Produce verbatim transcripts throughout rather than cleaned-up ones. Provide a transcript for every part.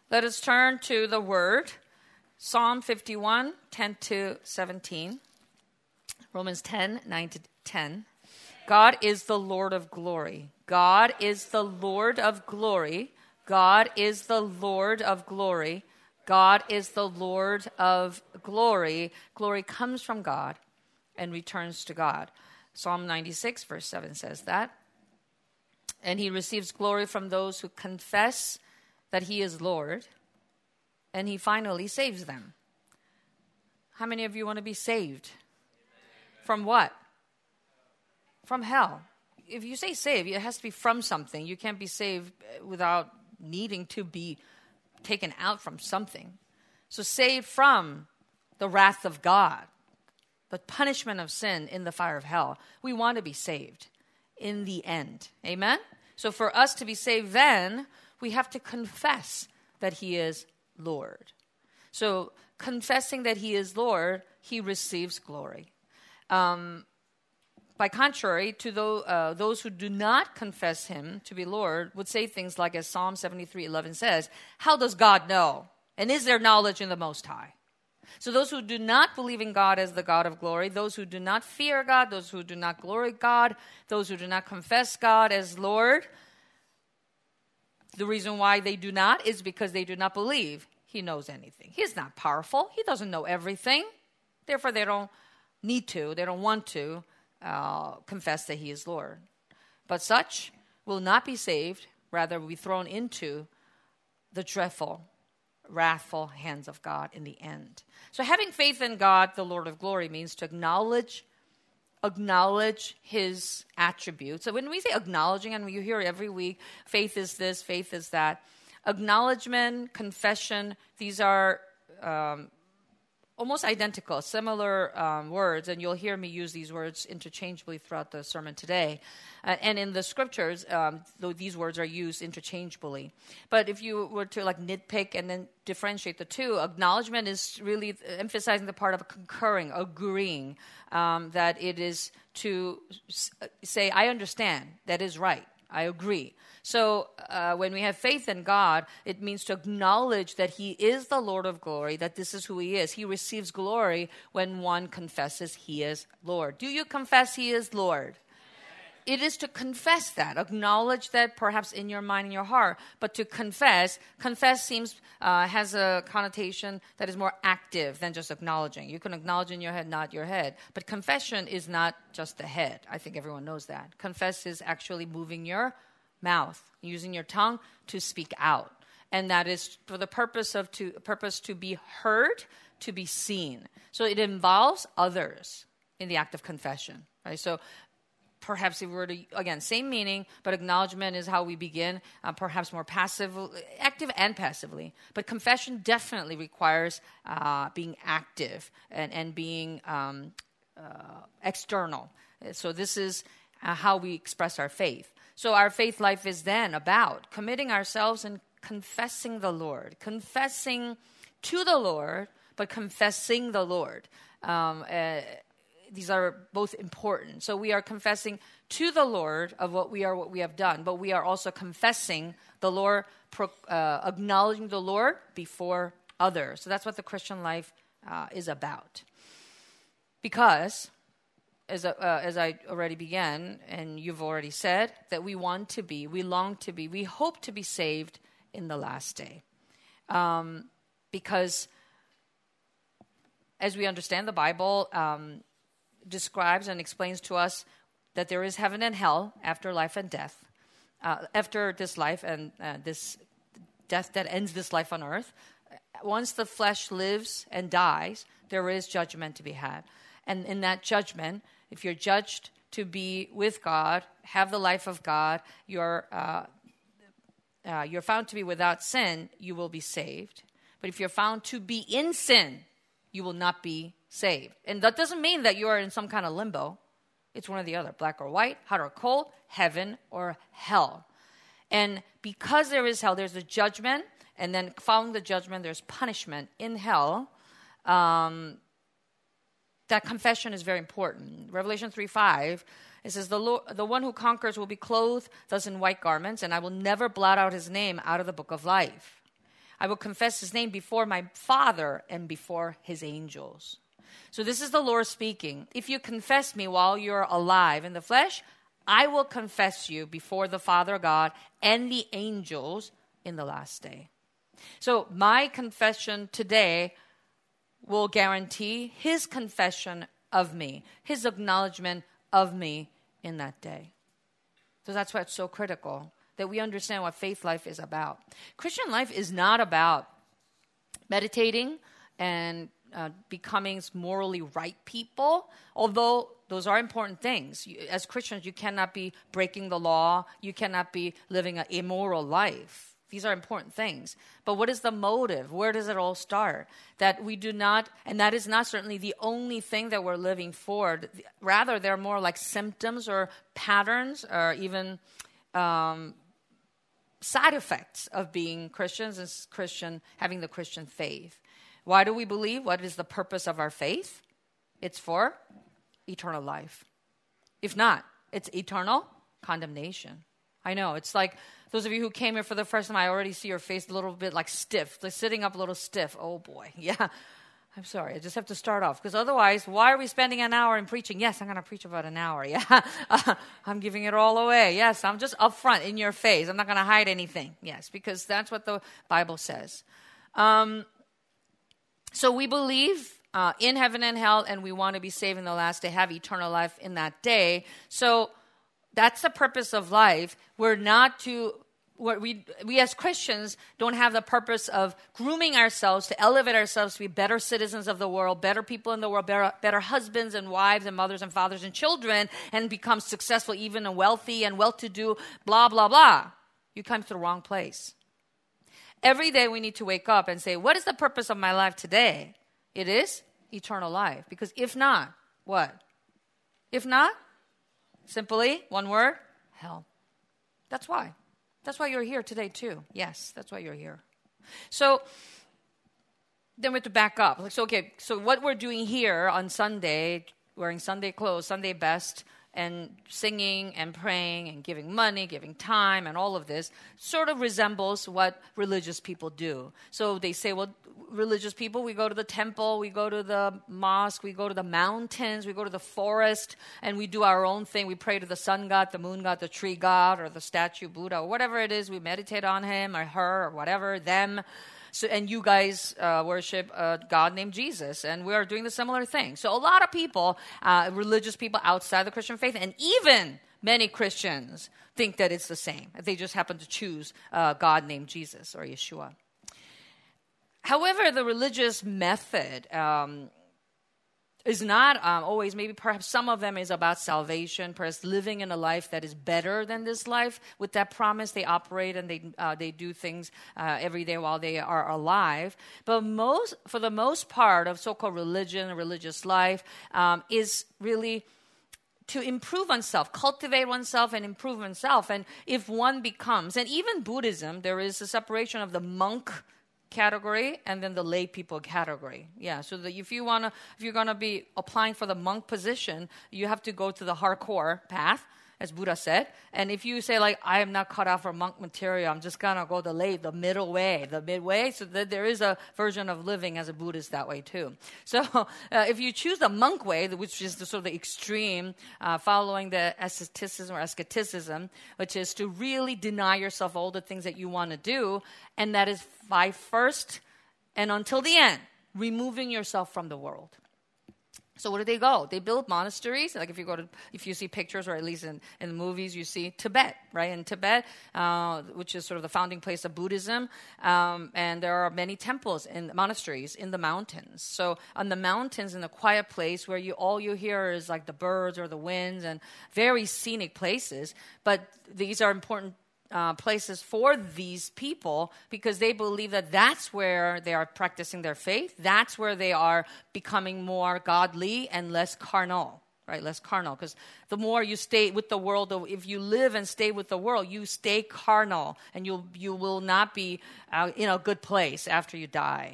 Let us turn to the Word. Psalm fifty-one, ten to seventeen. Romans ten, nine to ten. God is the Lord of glory. God is the Lord of glory. God is the Lord of glory. God is the Lord of glory. Glory comes from God and returns to God. Psalm ninety-six, verse seven says that. And he receives glory from those who confess that he is Lord, and he finally saves them. How many of you want to be saved? From what? From hell. If you say saved, it has to be from something. You can't be saved without needing to be taken out from something. So saved from the wrath of God, the punishment of sin in the fire of hell. We want to be saved in the end. Amen? So for us to be saved then, we have to confess that he is Lord. So confessing that he is Lord, he receives glory. Um, by contrary to those, uh, those who do not confess him to be Lord would say things like, as Psalm seventy-three eleven says, how does God know? And is there knowledge in the Most High? So those who do not believe in God as the God of glory, those who do not fear God, those who do not glory God, those who do not confess God as Lord, the reason why they do not is because they do not believe he knows anything. He's not powerful. He doesn't know everything. Therefore, they don't need to, they don't want to uh, confess that he is Lord. But such will not be saved, rather will be thrown into the dreadful, wrathful hands of God in the end. So having faith in God, the Lord of glory, means to acknowledge acknowledge his attributes. So when we say acknowledging, and you hear every week, faith is this, faith is that. Acknowledgement, confession, these are um, almost identical, similar um, words, and you'll hear me use these words interchangeably throughout the sermon today. Uh, and in the scriptures, um, though these words are used interchangeably. But if you were to like nitpick and then differentiate the two, acknowledgement is really emphasizing the part of concurring, agreeing, um, that it is to s- say, I understand, that is right, I agree. So uh, when we have faith in God, it means to acknowledge that he is the Lord of glory, that this is who he is. He receives glory when one confesses he is Lord. Do you confess he is Lord? It is to confess that, acknowledge that perhaps in your mind and your heart, but to confess, confess seems, uh, has a connotation that is more active than just acknowledging. You can acknowledge in your head, nod your head, but confession is not just the head. I think everyone knows that. Confess is actually moving your mouth, using your tongue to speak out. And that is for the purpose of to purpose to be heard, to be seen. So it involves others in the act of confession. Right? So perhaps if we were to, again, same meaning, but acknowledgement is how we begin, uh, perhaps more passive, active and passively. But confession definitely requires uh, being active and, and being um, uh, external. So this is uh, how we express our faith. So our faith life is then about committing ourselves and confessing the Lord, confessing to the Lord, but confessing the Lord. Um, uh, these are both important. So we are confessing to the Lord of what we are, what we have done, but we are also confessing the Lord, pro, uh, acknowledging the Lord before others. So that's what the Christian life uh, is about. Because, as, uh, as I already began, and you've already said, that we want to be, we long to be, we hope to be saved in the last day. Um, because as we understand the Bible, um, describes and explains to us that there is heaven and hell after life and death, uh, after this life and uh, this death that ends this life on earth. Once the flesh lives and dies, there is judgment to be had. And in that judgment, if you're judged to be with God, have the life of God, you're uh, uh, you're found to be without sin, you will be saved. But if you're found to be in sin, you will not be saved. And that doesn't mean that you are in some kind of limbo. It's one or the other, black or white, hot or cold, heaven or hell. And because there is hell, there's a judgment, and then following the judgment, there's punishment in hell. Um, that confession is very important. Revelation three five, it says, the, Lord, the one who conquers will be clothed thus in white garments, and I will never blot out his name out of the book of life. I will confess his name before my Father and before his angels. So this is the Lord speaking. If you confess me while you're alive in the flesh, I will confess you before the Father God and the angels in the last day. So my confession today will guarantee his confession of me, his acknowledgement of me in that day. So that's why it's so critical that we understand what faith life is about. Christian life is not about meditating and uh, becoming morally right people, although those are important things. You, as Christians, you cannot be breaking the law. You cannot be living an immoral life. These are important things. But what is the motive? Where does it all start? That we do not, and that is not certainly the only thing that we're living for. Rather, they're more like symptoms or patterns or even um, side effects of being Christians and Christian, having the Christian faith. Why do we believe? What is the purpose of our faith? It's for eternal life. If not, it's eternal condemnation. I know, it's like those of you who came here for the first time, I already see your face a little bit like stiff, like sitting up a little stiff. Oh boy, yeah. I'm sorry, I just have to start off because otherwise, why are we spending an hour in preaching? Yes, I'm going to preach about an hour. Yeah, uh, I'm giving it all away. Yes, I'm just upfront in your face. I'm not going to hide anything. Yes, because that's what the Bible says. Um, so we believe uh, in heaven and hell, and we want to be saved in the last day, have eternal life in that day. So that's the purpose of life. We're not to, we, we as Christians don't have the purpose of grooming ourselves to elevate ourselves to be better citizens of the world, better people in the world, better, better husbands and wives and mothers and fathers and children, and become successful, even and wealthy and well-to-do, blah, blah, blah. You come to the wrong place. Every day we need to wake up and say, what is the purpose of my life today? It is eternal life. Because if not, what? If not, simply, one word, hell. That's why. That's why you're here today too. Yes, that's why you're here. So then we have to back up. Like, so, okay, so what we're doing here on Sunday, wearing Sunday clothes, Sunday best, and singing and praying and giving money, giving time and all of this sort of resembles what religious people do. So they say, well, religious people, we go to the temple, we go to the mosque, we go to the mountains, we go to the forest, and we do our own thing. We pray to the sun god, the moon god, the tree god, or the statue, Buddha, or whatever it is. We meditate on him or her or whatever, them. So, and you guys uh, worship a God named Jesus, and we are doing the similar thing. So a lot of people, uh, religious people outside the Christian faith, and even many Christians think that it's the same. They just happen to choose a God named Jesus or Yeshua. However, the religious method um, is not um, always, maybe perhaps some of them is about salvation, perhaps living in a life that is better than this life. With that promise, they operate and they uh, they do things uh, every day while they are alive. But most, for the most part of so-called religion, religious life, um, is really to improve oneself, cultivate oneself and improve oneself. And if one becomes, and even Buddhism, there is a separation of the monk category and then the lay people category. Yeah, so that if you want to, if you're going to be applying for the monk position, you have to go to the hardcore path, as Buddha said. And if you say like, I am not cut out for monk material, I'm just going to go the lay, the middle way, the midway, so that there is a version of living as a Buddhist that way too. So uh, if you choose the monk way, which is the sort of the extreme, uh, following the asceticism or asceticism, which is to really deny yourself all the things that you want to do, and that is by first and until the end, removing yourself from the world. So where do they go? They build monasteries. Like if you go to, if you see pictures, or at least in, in the movies, you see Tibet, right? In Tibet, uh, which is sort of the founding place of Buddhism. Um, and there are many temples and monasteries in the mountains. So on the mountains, in a quiet place where you all you hear is like the birds or the winds, and very scenic places. But these are important Uh, places for these people because they believe that that's where they are practicing their faith. That's where they are becoming more godly and less carnal, right? Less carnal. Because the more you stay with the world, if you live and stay with the world, you stay carnal and you you will not be uh, in a good place after you die.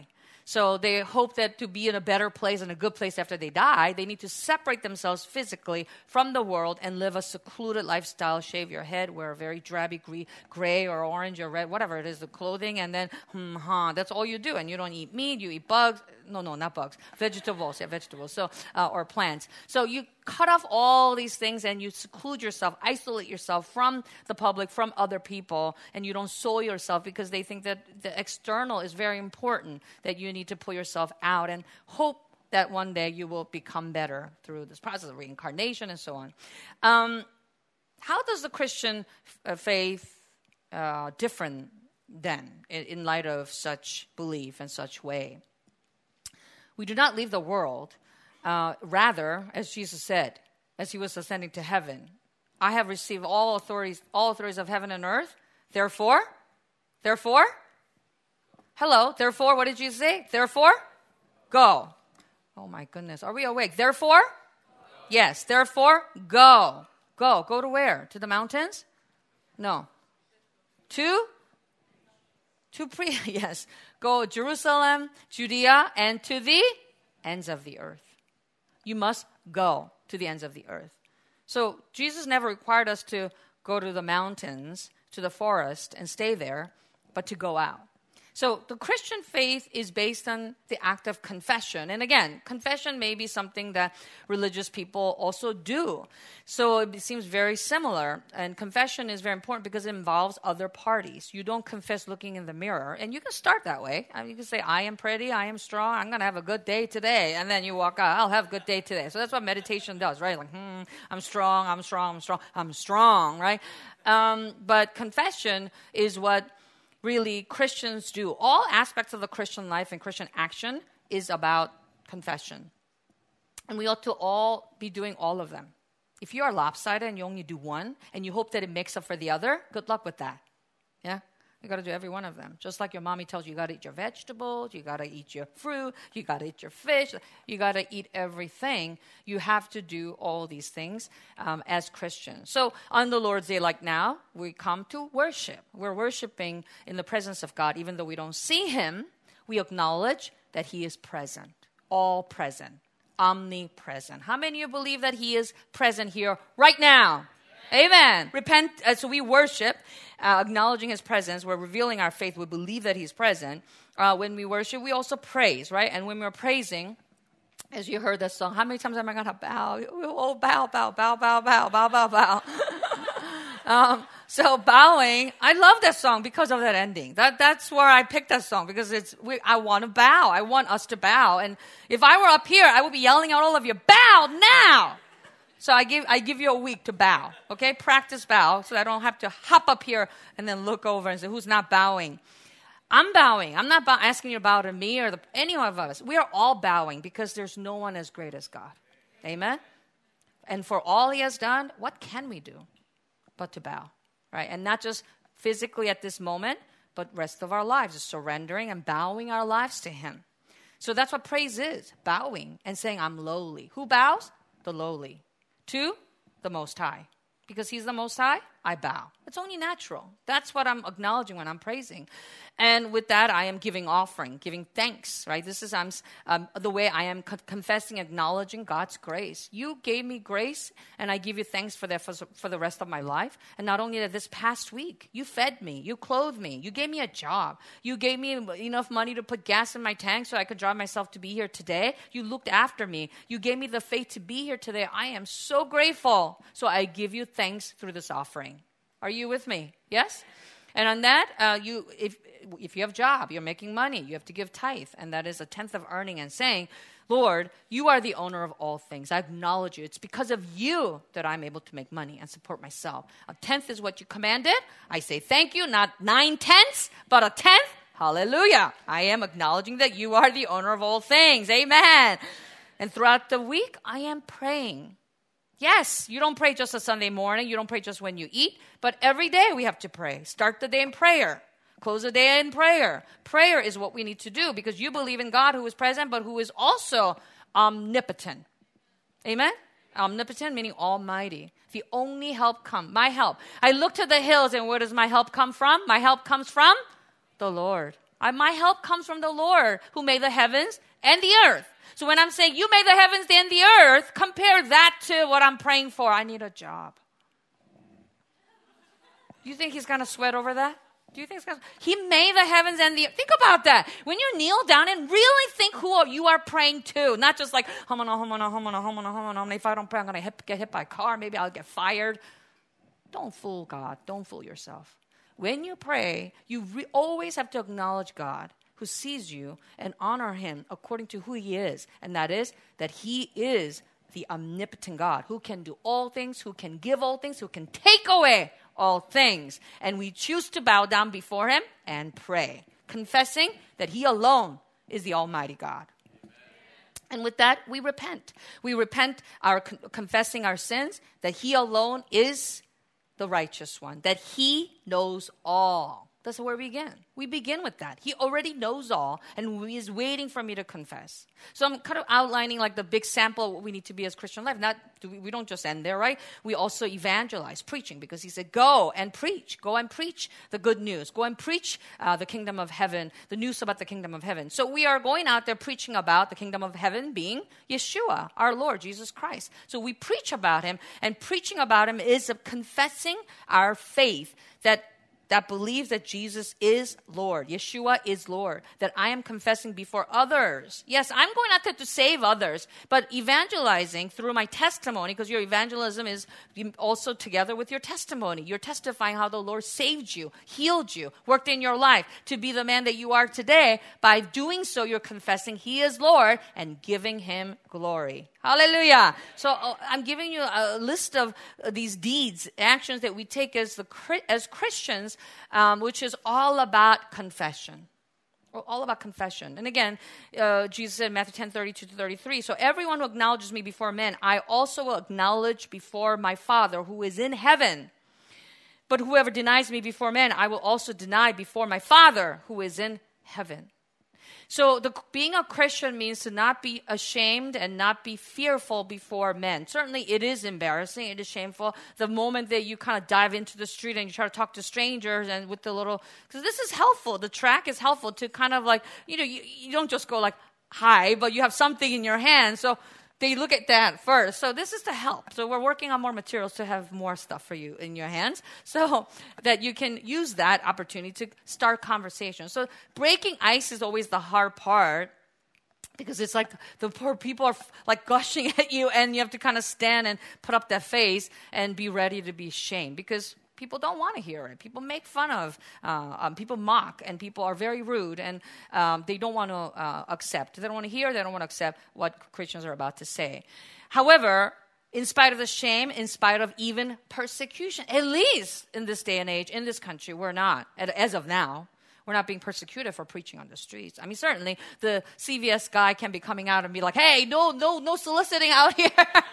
So they hope that to be in a better place and a good place after they die, they need to separate themselves physically from the world and live a secluded lifestyle, shave your head, wear a very drabby gray, gray or orange or red, whatever it is, the clothing, and then, hmm, huh, that's all you do. And you don't eat meat, you eat bugs. No, no, not bugs. Vegetables, yeah, vegetables. So, uh, or plants. So you cut off all these things and you seclude yourself, isolate yourself from the public, from other people, and you don't soil yourself because they think that the external is very important, that you need to pull yourself out and hope that one day you will become better through this process of reincarnation and so on. Um, how does the Christian f- faith uh, different then in, in light of such belief and such way? We do not leave the world. Uh, rather, as Jesus said, as he was ascending to heaven, I have received all authorities, all authorities of heaven and earth. Therefore, therefore, hello, therefore, what did Jesus say? Therefore, go. Oh my goodness, are we awake? Therefore, yes, therefore, go. Go. Go to where? To the mountains? No. To? To pre, yes. Go Jerusalem, Judea, and to the ends of the earth. You must go to the ends of the earth. So Jesus never required us to go to the mountains, to the forest, and stay there, but to go out. So the Christian faith is based on the act of confession. And again, confession may be something that religious people also do. So it seems very similar. And confession is very important because it involves other parties. You don't confess looking in the mirror. And you can start that way. I mean, you can say, I am pretty, I am strong, I'm going to have a good day today. And then you walk out, I'll have a good day today. So that's what meditation does, right? Like, hmm, I'm strong, I'm strong, I'm strong, I'm strong, right? Um, but confession is what really Christians do. All aspects of the Christian life and Christian action is about confession. And we ought to all be doing all of them. If you are lopsided and you only do one and you hope that it makes up for the other, good luck with that. Yeah? You got to do every one of them. Just like your mommy tells you, you got to eat your vegetables, you got to eat your fruit, you got to eat your fish, you got to eat everything. You have to do all these things um, as Christians. So on the Lord's Day, like now, we come to worship. We're worshiping in the presence of God. Even though we don't see him, we acknowledge that he is present, all present, omnipresent. How many of you believe that he is present here right now? Amen. Repent. Uh, so we worship, uh, acknowledging his presence. We're revealing our faith. We believe that he's present. Uh, when we worship, we also praise, right? And when we're praising, as you heard that song, how many times am I going to bow? Oh, bow, bow, bow, bow, bow, bow, bow, bow. um, so bowing, I love that song because of that ending. That That's where I picked that song because it's. We, I want to bow. I want us to bow. And if I were up here, I would be yelling at all of you, bow now. So I give I give you a week to bow, okay? Practice bow so I don't have to hop up here and then look over and say, who's not bowing? I'm bowing. I'm not bow- asking you to bow to me or the, any of us. We are all bowing because there's no one as great as God. Amen? And for all he has done, what can we do but to bow, right? And not just physically at this moment, but rest of our lives, surrendering and bowing our lives to him. So that's what praise is, bowing and saying, I'm lowly. Who bows? The lowly. To the Most High. Because he's the Most High, I bow. It's only natural. That's what I'm acknowledging when I'm praising. And with that, I am giving offering, giving thanks, right? This is I'm, um, the way I am co- confessing, acknowledging God's grace. You gave me grace, and I give you thanks for that for, for the rest of my life. And not only that, this past week, you fed me, you clothed me, you gave me a job, you gave me enough money to put gas in my tank so I could drive myself to be here today. You looked after me. You gave me the faith to be here today. I am so grateful. So I give you thanks through this offering. Are you with me? Yes? And on that, uh, you if if you have a job, you're making money, you have to give tithe, and that is a tenth of earning, and saying, Lord, you are the owner of all things. I acknowledge you. It's because of you that I'm able to make money and support myself. A tenth is what you commanded. I say thank you, not nine tenths, but a tenth. Hallelujah. I am acknowledging that you are the owner of all things. Amen. And throughout the week, I am praying. Yes, you don't pray just a Sunday morning. You don't pray just when you eat. But every day we have to pray. Start the day in prayer. Close the day in prayer. Prayer is what we need to do because you believe in God who is present but who is also omnipotent. Amen? Omnipotent meaning almighty. The only help come. My help. I look to the hills and where does my help come from? My help comes from the Lord. I, my help comes from the Lord who made the heavens and the earth. So when I'm saying you made the heavens and the earth, compare that to what I'm praying for. I need a job. Do you think he's going to sweat over that? Do you think he's going to? He made the heavens and the earth. Think about that. When you kneel down and really think who you are praying to, not just like, humana, humana, humana, humana, humana, if I don't pray, I'm going to get hit by a car. Maybe I'll get fired. Don't fool God. Don't fool yourself. When you pray, you re- always have to acknowledge God who sees you and honor him according to who he is. And that is that he is the omnipotent God who can do all things, who can give all things, who can take away all things. And we choose to bow down before him and pray, confessing that he alone is the Almighty God. And with that, we repent. We repent, our con- confessing our sins, that he alone is the righteous one, that he knows all. That's where we begin. We begin with that. He already knows all, and he is waiting for me to confess. So I'm kind of outlining like the big sample of what we need to be as Christian life. Not do we, we don't just end there, right? We also evangelize, preaching, because he said, go and preach. Go and preach the good news. Go and preach uh, the kingdom of heaven, the news about the kingdom of heaven. So we are going out there preaching about the kingdom of heaven being Yeshua, our Lord, Jesus Christ. So we preach about him, and preaching about him is confessing our faith that that believes that Jesus is Lord. Yeshua is Lord. That I am confessing before others. Yes, I'm going out there to save others, but evangelizing through my testimony, because your evangelism is also together with your testimony. You're testifying how the Lord saved you, healed you, worked in your life to be the man that you are today. By doing so, you're confessing he is Lord and giving him glory. Hallelujah. So uh, I'm giving you a list of uh, these deeds, actions that we take as the as Christians, um, which is all about confession. All about confession. And again, uh, Jesus said in Matthew ten, thirty-two to thirty-three, so everyone who acknowledges me before men, I also will acknowledge before my Father who is in heaven. But whoever denies me before men, I will also deny before my Father who is in heaven. So the, being a Christian means to not be ashamed and not be fearful before men. Certainly it is embarrassing, it is shameful. The moment that you kind of dive into the street and you try to talk to strangers and with the little, because this is helpful. The track is helpful to kind of like, you know, you, you don't just go like, hi, but you have something in your hand. So they look at that first. So this is to help. So we're working on more materials to have more stuff for you in your hands so that you can use that opportunity to start conversation. So breaking ice is always the hard part because it's like the poor people are like gushing at you and you have to kind of stand and put up that face and be ready to be shamed because people don't want to hear it. People make fun of, uh, um, people mock, and people are very rude, and um, they don't want to uh, accept. They don't want to hear, they don't want to accept what Christians are about to say. However, in spite of the shame, in spite of even persecution, at least in this day and age, in this country, we're not, as of now, we're not being persecuted for preaching on the streets. I mean, certainly the C V S guy can be coming out and be like, hey, no, no, no soliciting out here.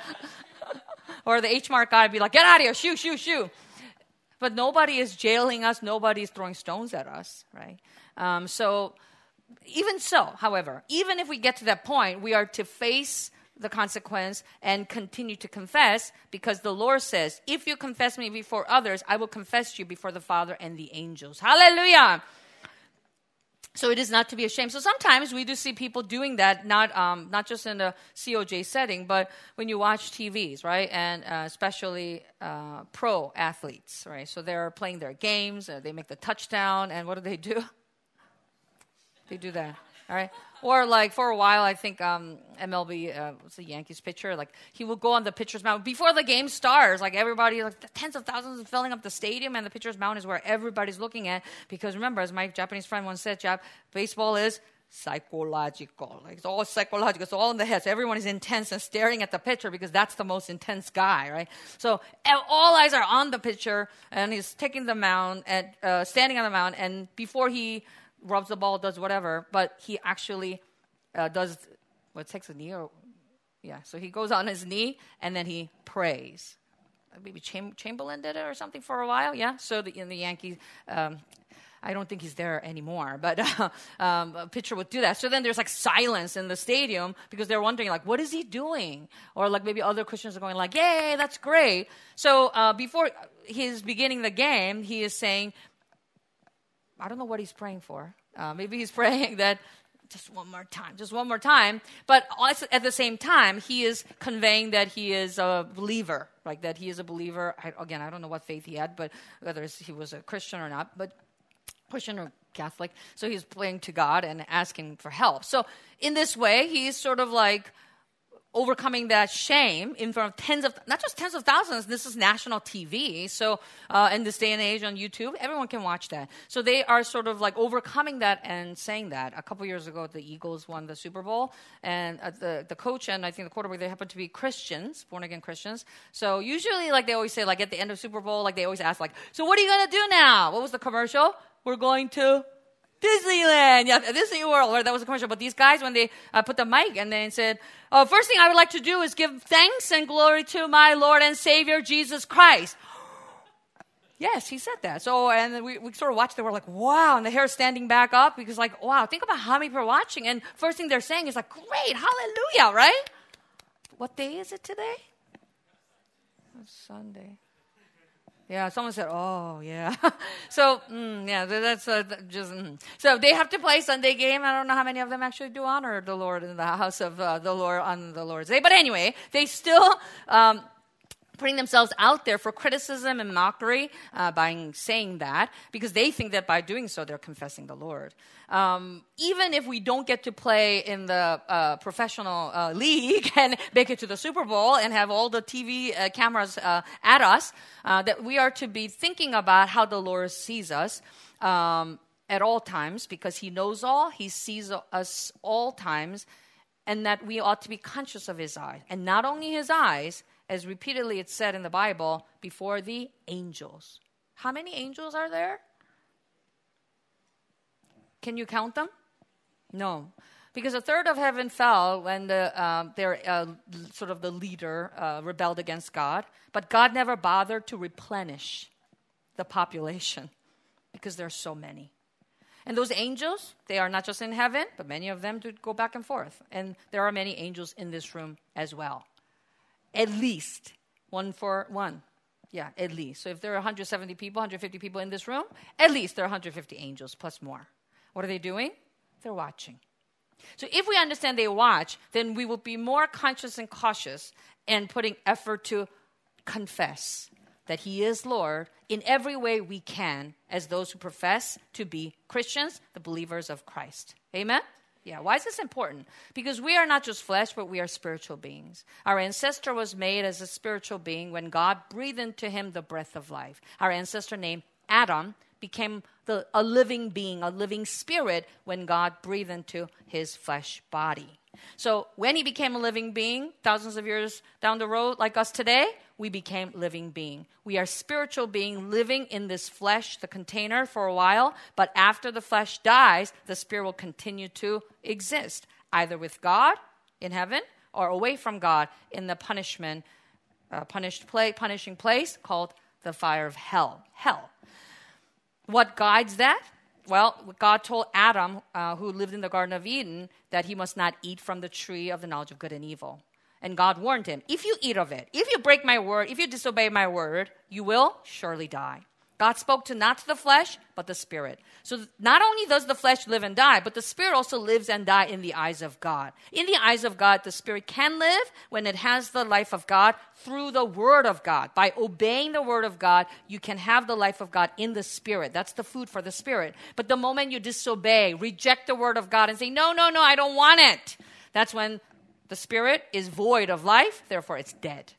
Or the H Mart guy would be like, get out of here, shoo, shoo, shoo. But nobody is jailing us. Nobody is throwing stones at us, right? Um, so even so, however, even if we get to that point, we are to face the consequence and continue to confess because the Lord says, if you confess me before others, I will confess you before the Father and the angels. Hallelujah. So it is not to be ashamed. So sometimes we do see people doing that, not um, not just in the C O J setting, but when you watch T Vs, right? And uh, especially uh, pro athletes, right? So they're playing their games, uh, they make the touchdown, and what do they do? They do that, all right? Or like for a while, I think um, M L B, uh, what's the Yankees pitcher? Like he will go on the pitcher's mound before the game starts. Like everybody, like tens of thousands are filling up the stadium, and the pitcher's mound is where everybody's looking at. Because remember, as my Japanese friend once said, Jap, baseball is psychological. Like it's all psychological. It's all in the head. So everyone is intense and staring at the pitcher because that's the most intense guy, right? So all eyes are on the pitcher, and he's taking the mound and uh, standing on the mound, and before he rubs the ball, does whatever, but he actually uh, does, what, takes a knee or, yeah, so he goes on his knee and then he prays. Maybe Cham- Chamberlain did it or something for a while, yeah? So the, in the Yankees, um, I don't think he's there anymore, but uh, um, a pitcher would do that. So then there's like silence in the stadium because they're wondering like, what is he doing? Or like maybe other Christians are going like, yay, that's great. So uh, before he's beginning the game, he is saying, I don't know what he's praying for. Uh, maybe he's praying that just one more time, just one more time. But also at the same time, he is conveying that he is a believer, like that he is a believer. I, again, I don't know what faith he had, but whether he was a Christian or not, but Christian or Catholic. So he's praying to God and asking for help. So in this way, he's sort of like overcoming that shame in front of tens of, not just tens of thousands, this is national T V. So uh, in this day and age on YouTube, everyone can watch that. So they are sort of like overcoming that and saying that. A couple years ago, the Eagles won the Super Bowl, and uh, the, the coach and I think the quarterback, they happen to be Christians, born-again Christians. So usually, like they always say, like at the end of Super Bowl, like they always ask, like, so what are you going to do now? What was the commercial? We're going to Disneyland, yeah, Disney World, or that was a commercial. But these guys, when they uh, put the mic and they said, oh, first thing I would like to do is give thanks and glory to my Lord and Savior, Jesus Christ. Yes, he said that. So, and we, we sort of watched it. We're like, wow, and the hair standing back up because like, wow, think about how many people are watching. And first thing they're saying is like, great, hallelujah, right? What day is it today? It's Sunday. Yeah, someone said, oh, yeah. so, mm, yeah, that's uh, just, mm. So they have to play Sunday game. I don't know how many of them actually do honor the Lord in the house of uh, the Lord on the Lord's Day. But anyway, they still um, putting themselves out there for criticism and mockery uh, by saying that, because they think that by doing so, they're confessing the Lord. Um, even if we don't get to play in the uh, professional uh, league and make it to the Super Bowl and have all the T V uh, cameras uh, at us, uh, that we are to be thinking about how the Lord sees us um, at all times, because he knows all, he sees us all times, and that we ought to be conscious of his eyes. And not only his eyes, as repeatedly it's said in the Bible, before the angels. How many angels are there? Can you count them? No. Because a third of heaven fell when the, uh, their uh, sort of the leader uh, rebelled against God. But God never bothered to replenish the population because there are so many. And those angels, they are not just in heaven, but many of them do go back and forth. And there are many angels in this room as well. At least one for one. Yeah, at least. So if there are one hundred seventy people, one hundred fifty people in this room, at least there are one hundred fifty angels plus more. What are they doing? They're watching. So if we understand they watch, then we will be more conscious and cautious and putting effort to confess that he is Lord in every way we can as those who profess to be Christians, the believers of Christ. Amen? Yeah, why is this important? Because we are not just flesh, but we are spiritual beings. Our ancestor was made as a spiritual being when God breathed into him the breath of life. Our ancestor named Adam became the, a living being, a living spirit when God breathed into his flesh body. So when he became a living being, thousands of years down the road, like us today, we became living being. We are spiritual being living in this flesh, the container, for a while. But after the flesh dies, the spirit will continue to exist, either with God in heaven or away from God in the punishment, uh, punished play, punishing place called the fire of hell. Hell. What guides that? Well, God told Adam, uh, who lived in the Garden of Eden, that he must not eat from the tree of the knowledge of good and evil. And God warned him, if you eat of it, if you break my word, if you disobey my word, you will surely die. God spoke to not to the flesh, but the spirit. So not only does the flesh live and die, but the spirit also lives and dies in the eyes of God. In the eyes of God, the spirit can live when it has the life of God through the word of God. By obeying the word of God, you can have the life of God in the spirit. That's the food for the spirit. But the moment you disobey, reject the word of God and say, no, no, no, I don't want it, that's when the spirit is void of life, therefore it's dead.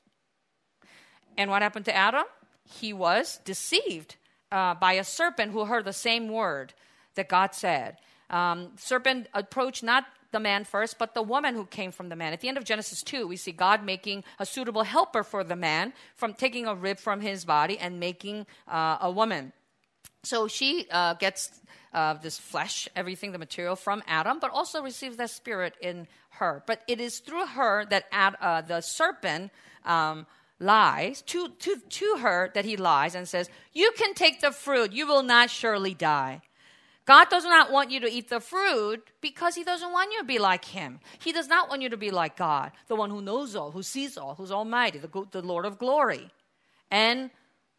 And what happened to Adam? He was deceived uh, by a serpent who heard the same word that God said. Um, serpent approached not the man first, but the woman who came from the man. At the end of Genesis two, we see God making a suitable helper for the man, from taking a rib from his body and making uh, a woman. So she uh, gets uh, this flesh, everything, the material from Adam, but also receives that spirit in her. But it is through her that Ad, uh, the serpent um, lies, to, to, to her that he lies and says, you can take the fruit, you will not surely die. God does not want you to eat the fruit because he doesn't want you to be like him. He does not want you to be like God, the one who knows all, who sees all, who's almighty, the, the Lord of glory. And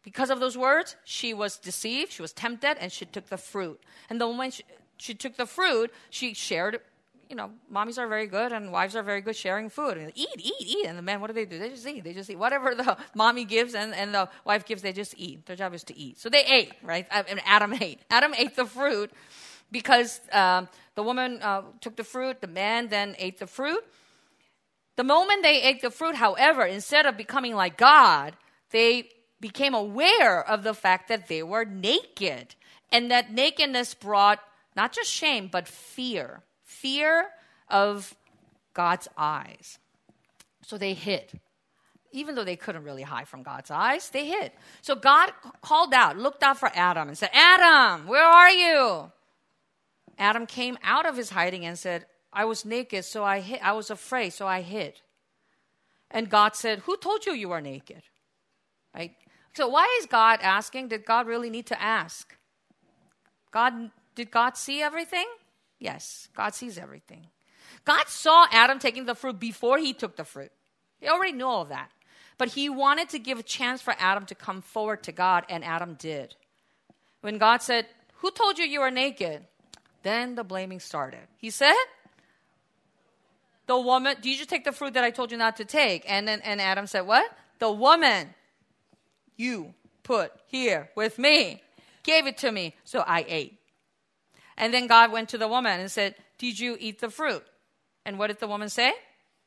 Because of those words, she was deceived, she was tempted, and she took the fruit. And the moment she, she took the fruit, she shared. You know, mommies are very good and wives are very good sharing food. And eat, eat, eat. And the men, what do they do? They just eat. They just eat. Whatever the mommy gives and, and the wife gives, they just eat. Their job is to eat. So they ate, right? And Adam ate. Adam ate the fruit because um, the woman uh, took the fruit. The man then ate the fruit. The moment they ate the fruit, however, instead of becoming like God, they became aware of the fact that they were naked. And that nakedness brought not just shame, but fear. Fear of God's eyes. So they hid. Even though they couldn't really hide from God's eyes, they hid. So God called out, looked out for Adam and said, Adam, where are you? Adam came out of his hiding and said, I was naked, so I hid. I was afraid, so I hid. And God said, who told you you were naked? Right? So why is God asking? Did God really need to ask? God, did God see everything? Yes, God sees everything. God saw Adam taking the fruit before he took the fruit. He already knew all of that. But he wanted to give a chance for Adam to come forward to God, and Adam did. When God said, who told you you were naked? Then the blaming started. He said, the woman, did you take the fruit that I told you not to take? And then and Adam said, what? The woman you put here with me gave it to me, so I ate. And then God went to the woman and said, did you eat the fruit? And what did the woman say?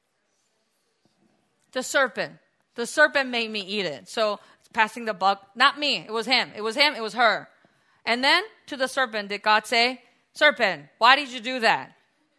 The serpent. The serpent made me eat it. So it's passing the buck. Not me. It was him. It was him. It was her. And then to the serpent, did God say, serpent, why did you do that?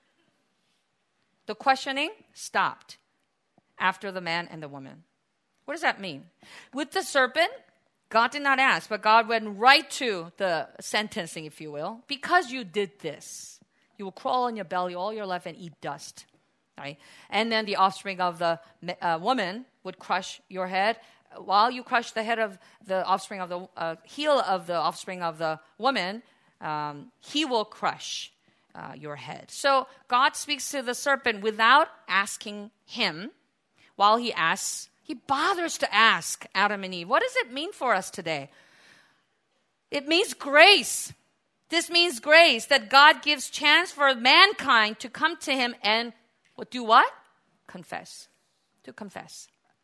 The questioning stopped after the man and the woman. What does that mean? With the serpent, God did not ask, but God went right to the sentencing, if you will. Because you did this, you will crawl on your belly all your life and eat dust. Right? And then the offspring of the uh, woman would crush your head. While you crush the head of the offspring of the uh, heel of the offspring of the woman, um, he will crush uh, your head. So God speaks to the serpent without asking him. While he asks, he bothers to ask Adam and Eve, what does it mean for us today? It means grace. This means grace, that God gives chance for mankind to come to him and do what? Confess. To confess.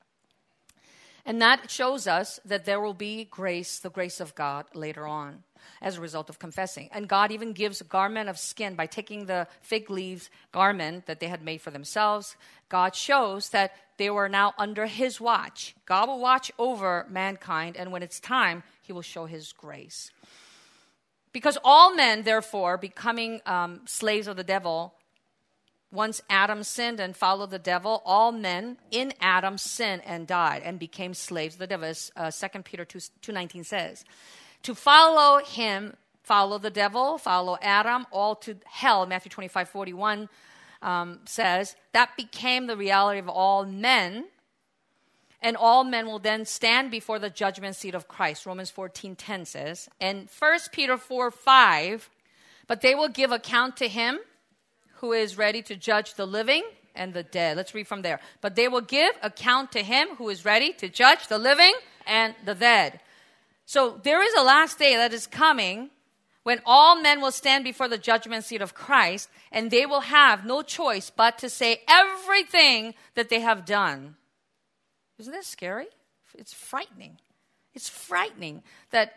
And that shows us that there will be grace, the grace of God, later on as a result of confessing. And God even gives a garment of skin by taking the fig leaves garment that they had made for themselves. God shows that they were now under his watch. God will watch over mankind, and when it's time, he will show his grace. Because all men, therefore, becoming um, slaves of the devil, once Adam sinned and followed the devil, all men in Adam sinned and died and became slaves of the devil, as uh, Second Peter two nineteen says. To follow him, follow the devil, follow Adam, all to hell, Matthew twenty-five forty-one um, says, that became the reality of all men, and all men will then stand before the judgment seat of Christ, Romans fourteen ten says. And First Peter four five, but they will give account to him who is ready to judge the living and the dead. Let's read from there. But they will give account to him who is ready to judge the living and the dead. So there is a last day that is coming when all men will stand before the judgment seat of Christ, and they will have no choice but to say everything that they have done. Isn't this scary? It's frightening. It's frightening that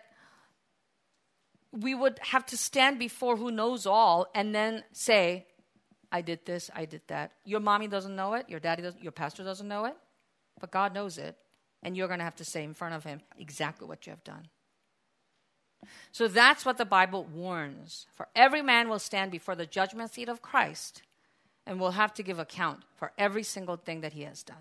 we would have to stand before who knows all and then say, I did this, I did that. Your mommy doesn't know it, your daddy doesn't, your pastor doesn't know it, but God knows it, and you're going to have to say in front of him exactly what you have done. So that's what the Bible warns. For every man will stand before the judgment seat of Christ and will have to give account for every single thing that he has done.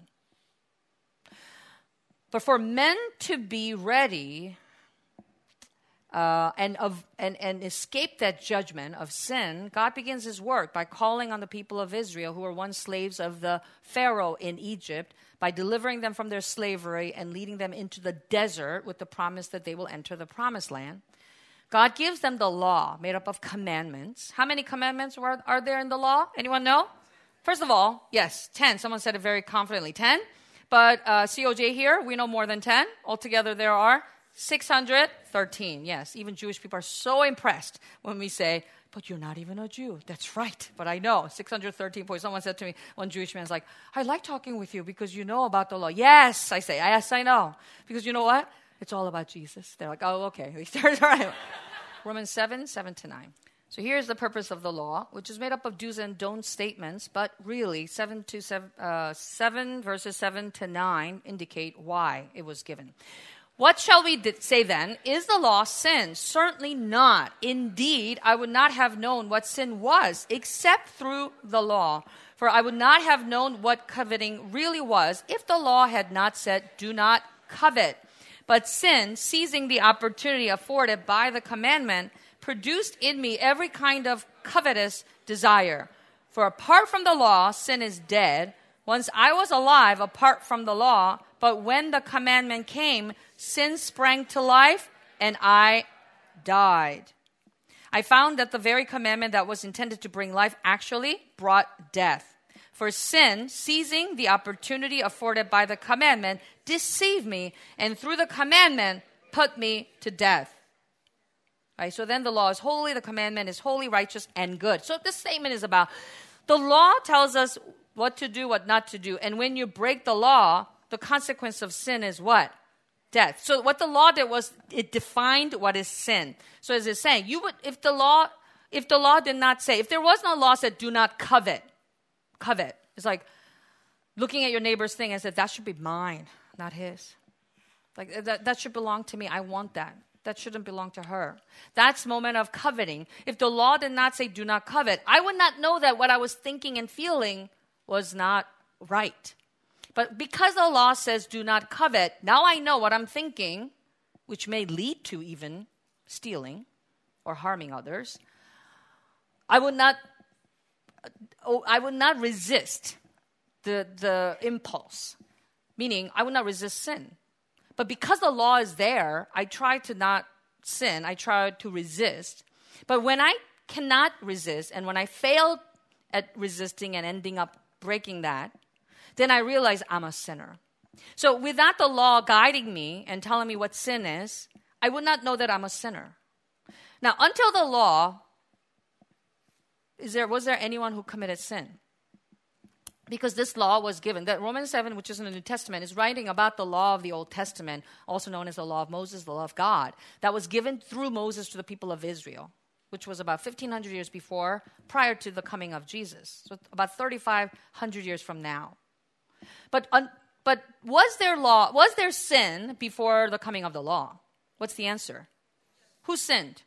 But for men to be ready Uh, and, of, and, and escape that judgment of sin, God begins his work by calling on the people of Israel who were once slaves of the Pharaoh in Egypt, by delivering them from their slavery and leading them into the desert with the promise that they will enter the promised land. God gives them the law made up of commandments. How many commandments were, are there in the law? Anyone know? First of all, yes, ten. Someone said it very confidently, ten. But uh, C O J here, we know more than ten. Altogether there are six hundred thirteen. Yes, even Jewish people are so impressed when we say, but you're not even a Jew. That's right. But I know, six hundred thirteen points. Someone said to me, one Jewish man's like, I like talking with you because you know about the law. Yes, I say, yes, I know. Because you know what? It's all about Jesus. They're like, oh, okay. All right. Romans seven, seven to nine. So here's the purpose of the law, which is made up of do's and don'ts statements, but really seven to seven, uh, seven verses seven to nine indicate why it was given. What shall we d- say then? Is the law sin? Certainly not. Indeed, I would not have known what sin was except through the law. For I would not have known what coveting really was if the law had not said, do not covet. But sin, seizing the opportunity afforded by the commandment, produced in me every kind of covetous desire. For apart from the law, sin is dead. Once I was alive apart from the law, but when the commandment came, sin sprang to life, and I died. I found that the very commandment that was intended to bring life actually brought death. For sin, seizing the opportunity afforded by the commandment, deceived me, and through the commandment, put me to death. Right, so then the law is holy, the commandment is holy, righteous, and good. So this statement is about the law tells us what to do, what not to do. And when you break the law, the consequence of sin is what? Death. So what the law did was it defined what is sin. So as it's saying, you would if the law if the law did not say, if there was no law that do not covet, covet. It's like looking at your neighbor's thing and said, that should be mine, not his. Like that, that should belong to me. I want that. That shouldn't belong to her. That's moment of coveting. If the law did not say do not covet, I would not know that what I was thinking and feeling was not right. But because the law says do not covet, now I know what I'm thinking, which may lead to even stealing or harming others. I would not oh, I would not resist the the impulse, meaning I would not resist sin. But because the law is there, I try to not sin. I try to resist. But when I cannot resist, and when I fail at resisting and ending up breaking that, then I realize I'm a sinner. So without the law guiding me and telling me what sin is, I would not know that I'm a sinner. Now, until the law, is there was there anyone who committed sin? Because this law was given. That Romans seven, which is in the New Testament, is writing about the law of the Old Testament, also known as the law of Moses, the law of God, that was given through Moses to the people of Israel, which was about fifteen hundred years before, prior to the coming of Jesus. So about thirty-five hundred years from now. But un, but was there law, was there sin before the coming of the law? What's the answer? Who sinned?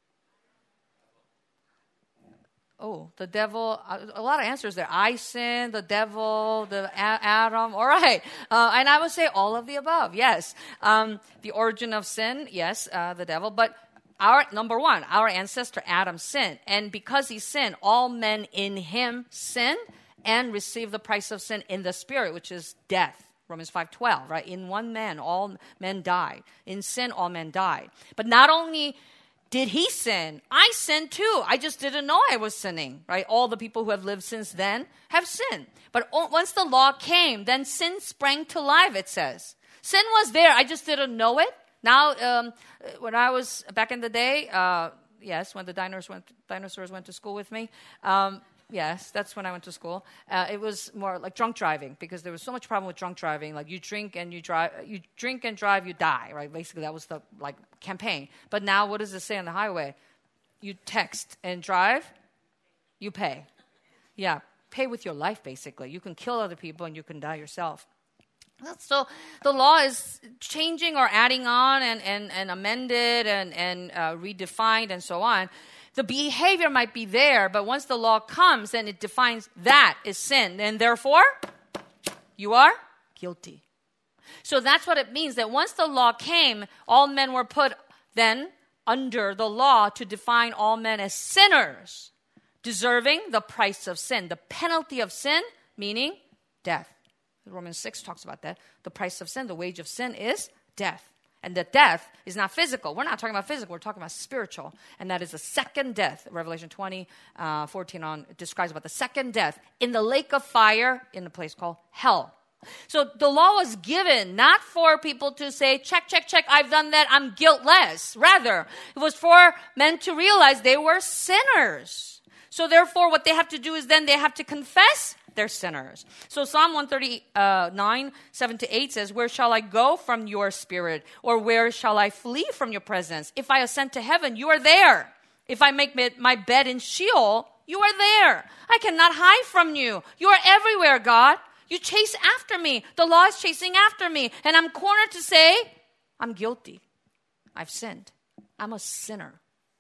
Oh, the devil, a lot of answers there. I sinned, the devil, the a- Adam. All right. Uh, and I would say all of the above, yes. Um, the origin of sin, yes, uh, the devil. But our number one, our ancestor Adam sinned. And because he sinned, all men in him sinned and received the price of sin in the spirit, which is death. Romans five twelve, right? In one man, all men died. In sin, all men died. But not only did he sin? I sinned too. I just didn't know I was sinning, right? All the people who have lived since then have sinned. But once the law came, then sin sprang to life, it says. Sin was there. I just didn't know it. Now, um, when I was back in the day, uh, yes, when the dinosaurs went, dinosaurs went to school with me, um, yes, that's when I went to school. Uh, it was more like drunk driving because there was so much problem with drunk driving. Like you drink and you drive, you drink and drive, you die, right? Basically, that was the like campaign. But now, what does it say on the highway? You text and drive, you pay. Yeah, pay with your life, basically. You can kill other people and you can die yourself. So the law is changing or adding on and, and, and amended and, and uh, redefined and so on. The behavior might be there, but once the law comes, then it defines that is sin. And therefore, you are guilty. So that's what it means, that once the law came, all men were put then under the law to define all men as sinners, deserving the price of sin. The penalty of sin, meaning death. Romans six talks about that. The price of sin, the wage of sin is death. And that death is not physical. We're not talking about physical. We're talking about spiritual. And that is the second death. Revelation twenty, uh, fourteen on describes about the second death in the lake of fire in a place called hell. So the law was given not for people to say, check, check, check, I've done that, I'm guiltless. Rather, it was for men to realize they were sinners. So therefore, what they have to do is then they have to confess they're sinners. So Psalm one thirty-nine, seven to eight says, where shall I go from your spirit? Or where shall I flee from your presence? If I ascend to heaven, you are there. If I make my bed in Sheol, you are there. I cannot hide from you. You are everywhere, God. You chase after me. The law is chasing after me. And I'm cornered to say, I'm guilty. I've sinned. I'm a sinner.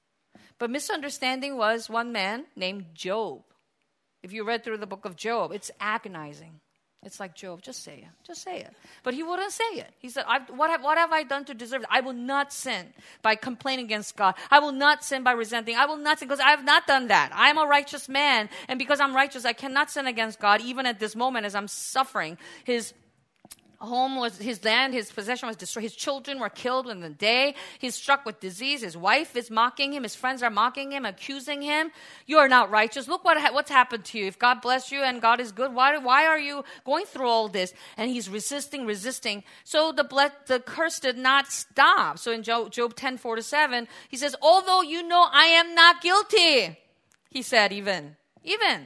But misunderstanding was one man named Job. If you read through the book of Job, it's agonizing. It's like, Job, just say it. Just say it. But he wouldn't say it. He said, I've, what, have, what have I done to deserve it? I will not sin by complaining against God. I will not sin by resenting. I will not sin because I have not done that. I am a righteous man. And because I'm righteous, I cannot sin against God, even at this moment as I'm suffering. His home was, his land, his possession was destroyed. His children were killed in the day. He's struck with disease. His wife is mocking him. His friends are mocking him, accusing him. You are not righteous. Look what ha- what's happened to you. If God bless you and God is good, why, why are you going through all this? And he's resisting, resisting. So the ble- the curse did not stop. So in Job, Job ten, four to seven, he says, although you know I am not guilty, he said, even, even.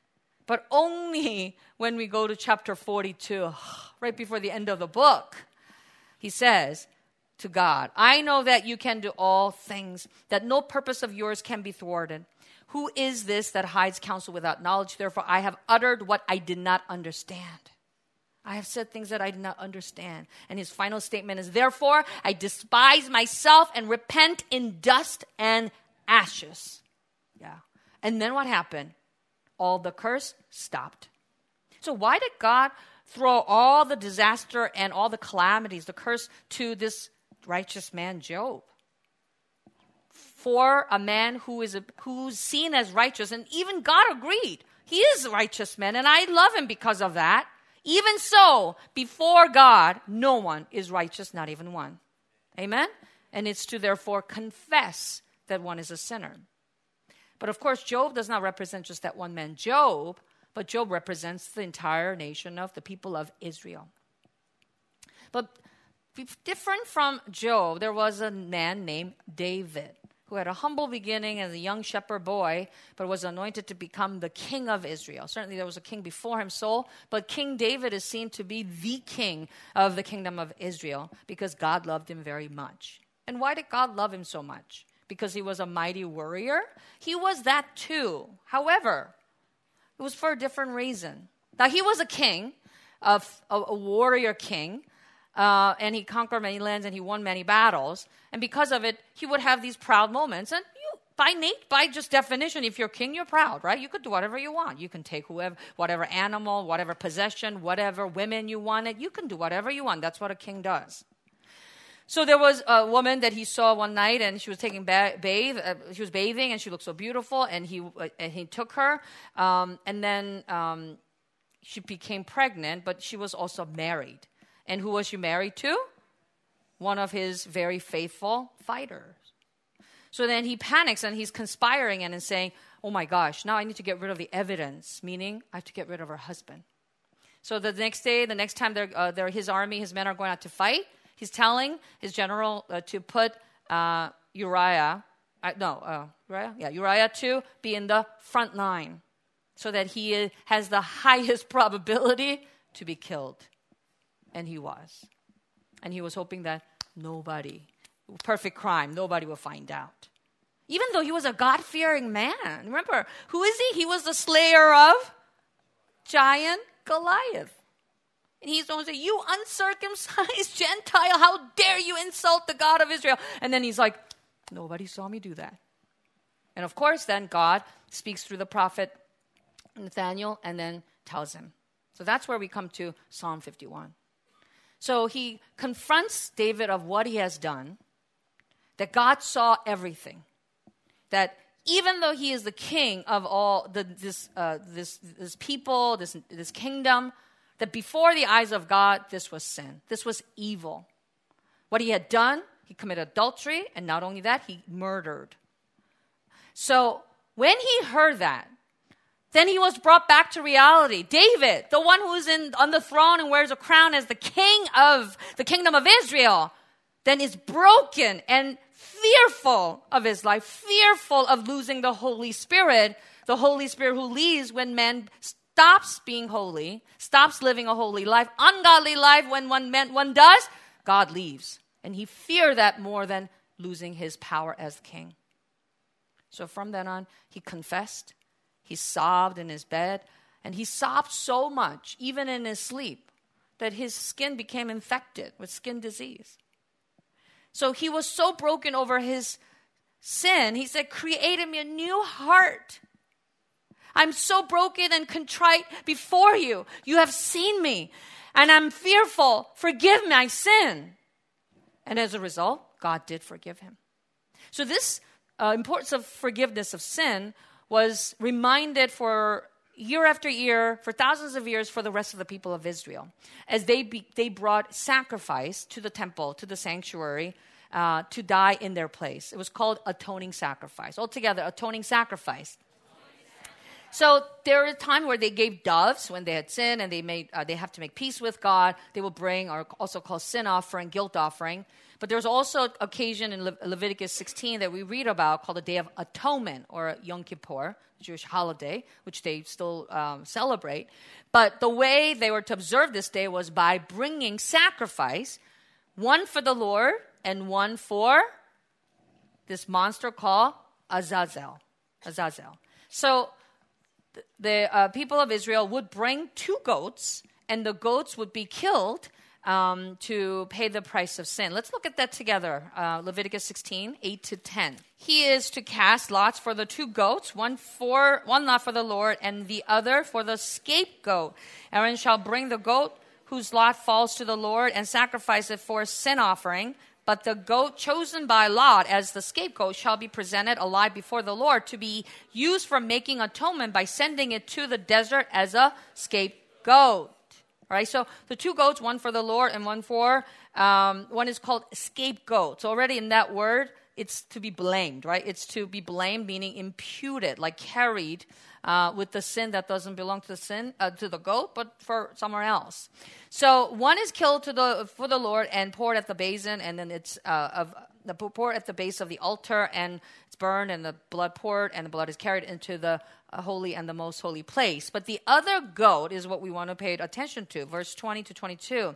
But only when we go to chapter forty-two, right before the end of the book, he says to God, I know that you can do all things, that no purpose of yours can be thwarted. Who is this that hides counsel without knowledge? Therefore, I have uttered what I did not understand. I have said things that I did not understand. And his final statement is, therefore, I despise myself and repent in dust and ashes. Yeah. And then what happened? All the curse stopped. So why did God throw all the disaster and all the calamities, the curse, to this righteous man, Job? For a man who is a, who's seen as righteous, and even God agreed. He is a righteous man, and I love him because of that. Even so, before God, no one is righteous, not even one. Amen? And it's to therefore confess that one is a sinner. But of course, Job does not represent just that one man, Job, but Job represents the entire nation of the people of Israel. But different from Job, there was a man named David who had a humble beginning as a young shepherd boy, but was anointed to become the king of Israel. Certainly there was a king before him, Saul, but King David is seen to be the king of the kingdom of Israel because God loved him very much. And why did God love him so much? Because he was a mighty warrior? He was that too. However, it was for a different reason. Now, he was a king, a, a, a warrior king, uh, and he conquered many lands and he won many battles. And because of it, he would have these proud moments. And you, by Nate, by just definition, if you're king, you're proud, right? You could do whatever you want. You can take whoever, whatever animal, whatever possession, whatever women you wanted. You can do whatever you want. That's what a king does. So there was a woman that he saw one night, and she was taking ba- bathe. Uh, she was bathing, and she looked so beautiful. And he uh, and he took her, um, and then um, she became pregnant. But she was also married. And who was she married to? One of his very faithful fighters. So then he panics, and he's conspiring and is saying, "Oh my gosh! Now I need to get rid of the evidence." Meaning, I have to get rid of her husband. So the next day, the next time they're, uh, they're his army, his men are going out to fight. He's telling his general uh, to put uh, Uriah, uh, no, uh, Uriah, yeah, Uriah to be in the front line, so that he uh, has the highest probability to be killed, and he was, and he was hoping that nobody, perfect crime, nobody will find out, even though he was a God-fearing man. Remember, who is he? He was the slayer of giant Goliath. And he's going to say, you uncircumcised Gentile, how dare you insult the God of Israel? And then he's like, nobody saw me do that. And of course, then God speaks through the prophet Nathaniel and then tells him. So that's where we come to Psalm fifty-one. So he confronts David of what he has done, that God saw everything, that even though he is the king of all the, this, uh, this, this people, this, this kingdom, that before the eyes of God, this was sin. This was evil. What he had done, he committed adultery, and not only that, he murdered. So when he heard that, Then he was brought back to reality. David, the one who is in, on the throne and wears a crown as the king of the kingdom of Israel, then is broken and fearful of his life, fearful of losing the Holy Spirit, the Holy Spirit who leaves when man stops being holy, stops living a holy life, ungodly life. When one, man, one does, God leaves. And he feared that more than losing his power as king. So from then on, he confessed. He sobbed in his bed, and he sobbed so much, even in his sleep, that his skin became infected with skin disease. So he was so broken over his sin, he said, create in me a new heart. I'm so broken and contrite before you. You have seen me, and I'm fearful. Forgive my sin. And as a result, God did forgive him. So this uh, importance of forgiveness of sin was reminded for year after year, for thousands of years, for the rest of the people of Israel, as they be, they brought sacrifice to the temple, to the sanctuary, uh, to die in their place. It was called atoning sacrifice. Altogether, atoning sacrifice. So there was a time where they gave doves when they had sinned, and they made uh, they have to make peace with God. They will bring, or also called sin offering, guilt offering. But there's also an occasion in Le- Leviticus sixteen that we read about called the Day of Atonement, or Yom Kippur, the Jewish holiday, which they still um, celebrate. But the way they were to observe this day was by bringing sacrifice, one for the Lord and one for this monster called Azazel. Azazel. So the uh, people of Israel would bring two goats, and the goats would be killed um, to pay the price of sin. Let's look at that together. Uh, Leviticus sixteen, eight to ten. He is to cast lots for the two goats, one for one lot for the Lord, and the other for the scapegoat. Aaron shall bring the goat whose lot falls to the Lord and sacrifice it for a sin offering. But the goat chosen by lot as the scapegoat shall be presented alive before the Lord to be used for making atonement by sending it to the desert as a scapegoat. All right, so the two goats, one for the Lord and one for, um, one is called scapegoat. So already in that word, it's to be blamed, right? It's to be blamed, meaning imputed, like carried uh, with the sin that doesn't belong to the sin uh, to the goat, but for somewhere else. So one is killed to the for the Lord and poured at the basin, and then it's uh, of the poured at the base of the altar, and it's burned, and the blood poured, and the blood is carried into the uh, holy and the most holy place. But the other goat is what we want to pay attention to, verse twenty to twenty-two.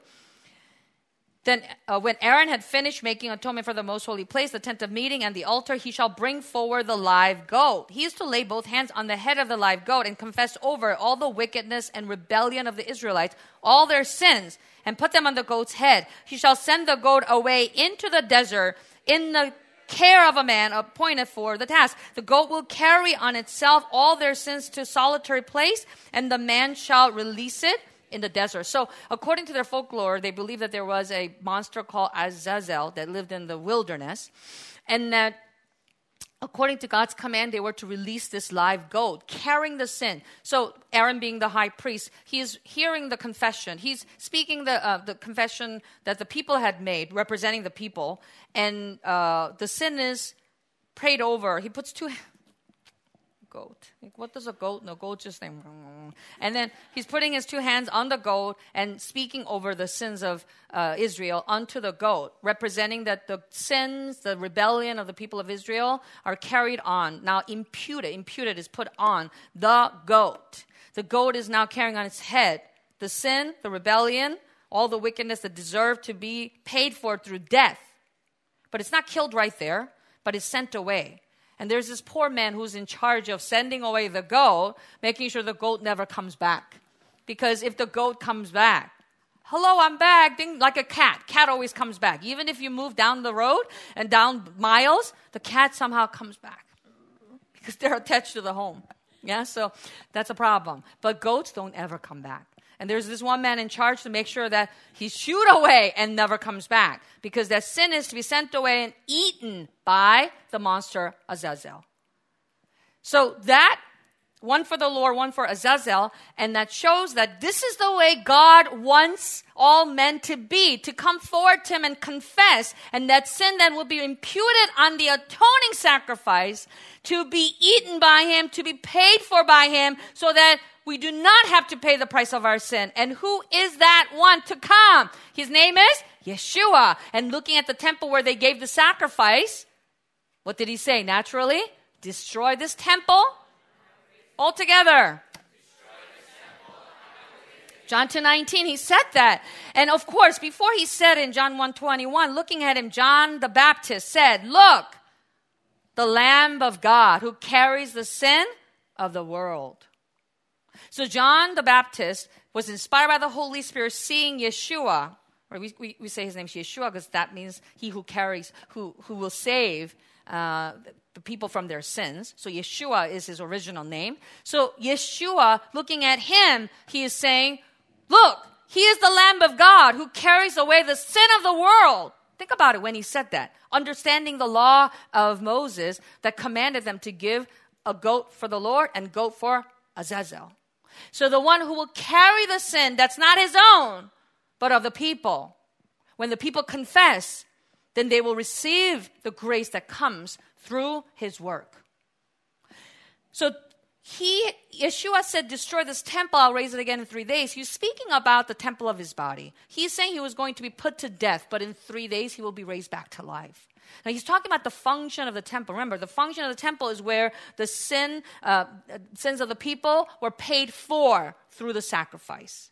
Then uh, when Aaron had finished making atonement for the most holy place, the tent of meeting, and the altar, he shall bring forward the live goat. He is to lay both hands on the head of the live goat and confess over all the wickedness and rebellion of the Israelites, all their sins, and put them on the goat's head. He shall send the goat away into the desert in the care of a man appointed for the task. The goat will carry on itself all their sins to a solitary place, and the man shall release it in the desert. So according to their folklore, they believe that there was a monster called Azazel that lived in the wilderness, and that according to God's command, they were to release this live goat carrying the sin. So Aaron, being the high priest, he is hearing the confession. He's speaking the uh, the confession that the people had made, representing the people, and uh, the sin is prayed over. He puts two goat. Like, what does a goat? No, goat just like, and then he's putting his two hands on the goat and speaking over the sins of uh, Israel onto the goat, representing that the sins, the rebellion of the people of Israel are carried on. Now imputed, imputed is put on the goat. The goat is now carrying on its head the sin, the rebellion, all the wickedness that deserved to be paid for through death. But it's not killed right there, but it's sent away. And there's this poor man who's in charge of sending away the goat, making sure the goat never comes back. Because if the goat comes back, hello, I'm back, ding, like a cat. Cat always comes back. Even if you move down the road and down miles, the cat somehow comes back. Because they're attached to the home. Yeah, so that's a problem. But goats don't ever come back. And there's this one man in charge to make sure that he shooed away and never comes back. Because that sin is to be sent away and eaten by the monster Azazel. So that One for the Lord, one for Azazel. And that shows that this is the way God wants all men to be, to come forward to him and confess. And that sin then will be imputed on the atoning sacrifice to be eaten by him, to be paid for by him, so that we do not have to pay the price of our sin. And who is that one to come? His name is Yeshua. And looking at the temple where they gave the sacrifice, what did he say? Naturally, destroy this temple altogether. John two nineteen, he said that. And of course, before he said in John one twenty-one, looking at him, John the Baptist said, look, the Lamb of God who carries the sin of the world. So John the Baptist was inspired by the Holy Spirit, seeing Yeshua, or we, we, we say his name is Yeshua because that means he who carries, who, who will save uh, the people from their sins. So Yeshua is his original name. So Yeshua, looking at him, he is saying, look, he is the Lamb of God who carries away the sin of the world. Think about it when he said that. Understanding the law of Moses that commanded them to give a goat for the Lord and goat for Azazel. So the one who will carry the sin that's not his own, but of the people. When the people confess, then they will receive the grace that comes through his work. So he, Yeshua said, destroy this temple, I'll raise it again in three days. He's speaking about the temple of his body. He's saying he was going to be put to death, but in three days he will be raised back to life. Now, he's talking about the function of the temple. Remember, the function of the temple is where the sin, uh, sins of the people were paid for through the sacrifice.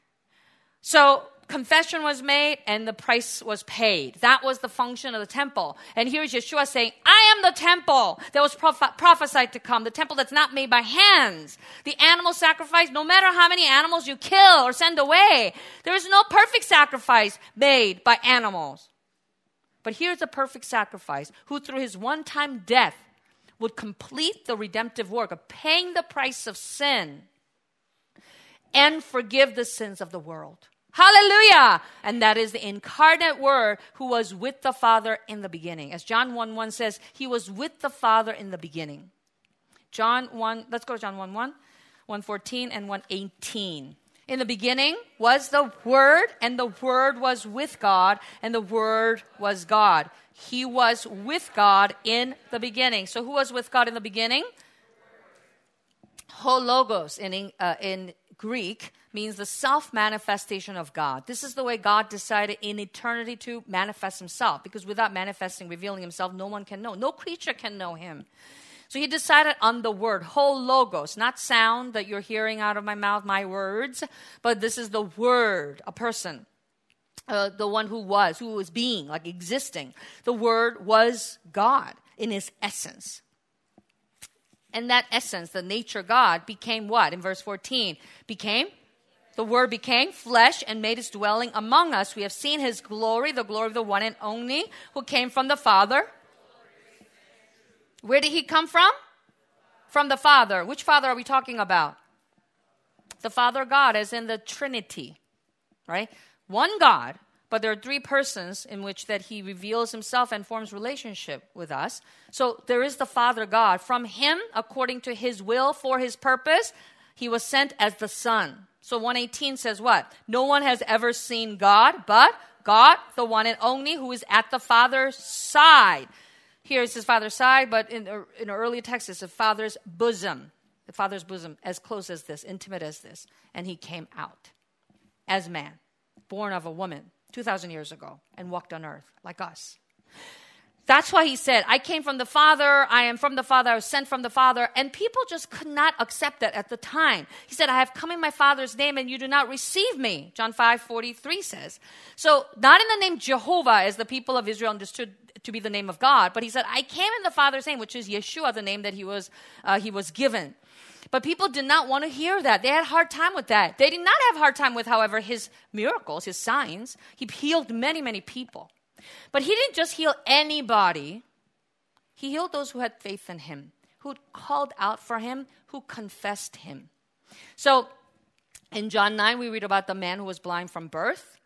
So, confession was made and the price was paid. That was the function of the temple. And here's Yeshua saying, I am the temple that was proph- prophesied to come, the temple that's not made by hands. The animal sacrifice, no matter how many animals you kill or send away, there is no perfect sacrifice made by animals. But here's a perfect sacrifice, who through his one-time death would complete the redemptive work of paying the price of sin and forgive the sins of the world. Hallelujah! And that is the incarnate Word who was with the Father in the beginning. As John one one says, he was with the Father in the beginning. John one, let's go to John one one, one fourteen and one eighteen. In the beginning was the Word, and the Word was with God, and the Word was God. He was with God in the beginning. So who was with God in the beginning? Hologos in, uh, in Greek means the self-manifestation of God. This is the way God decided in eternity to manifest himself, because without manifesting, revealing himself, no one can know. No creature can know him. So he decided on the word, hologos, not sound that you're hearing out of my mouth, my words, but this is the word, a person, uh, the one who was, who was being, like existing. The word was God in his essence. And that essence, the nature God, became what? In verse fourteen, became, the word became flesh and made his dwelling among us. We have seen his glory, the glory of the one and only, who came from the Father. Where did he come from? From the Father. Which Father are we talking about? The Father God, as in the Trinity, right? One God, but there are three persons in which that he reveals himself and forms relationship with us. So there is the Father God. From him, according to his will, for his purpose, he was sent as the Son. So one eighteen says what? No one has ever seen God, but God, the one and only, who is at the Father's side. Here it says Father's side, but in, in an earlier text it says Father's bosom. The Father's bosom, as close as this, intimate as this. And he came out as man, born of a woman two thousand years ago, and walked on earth like us. That's why he said, I came from the Father, I am from the Father, I was sent from the Father. And people just could not accept that at the time. He said, I have come in my Father's name and you do not receive me. John five forty-three says. So not in the name Jehovah, as the people of Israel understood to be the name of God, but he said, I came in the Father's name, which is Yeshua, the name that he was uh, he was given. But people did not want to hear that. They had a hard time with that. They did not have a hard time with, however, his miracles, his signs. He healed many, many people. But he didn't just heal anybody. He healed those who had faith in him, who called out for him, who confessed him. So in John nine, we read about the man who was blind from birth.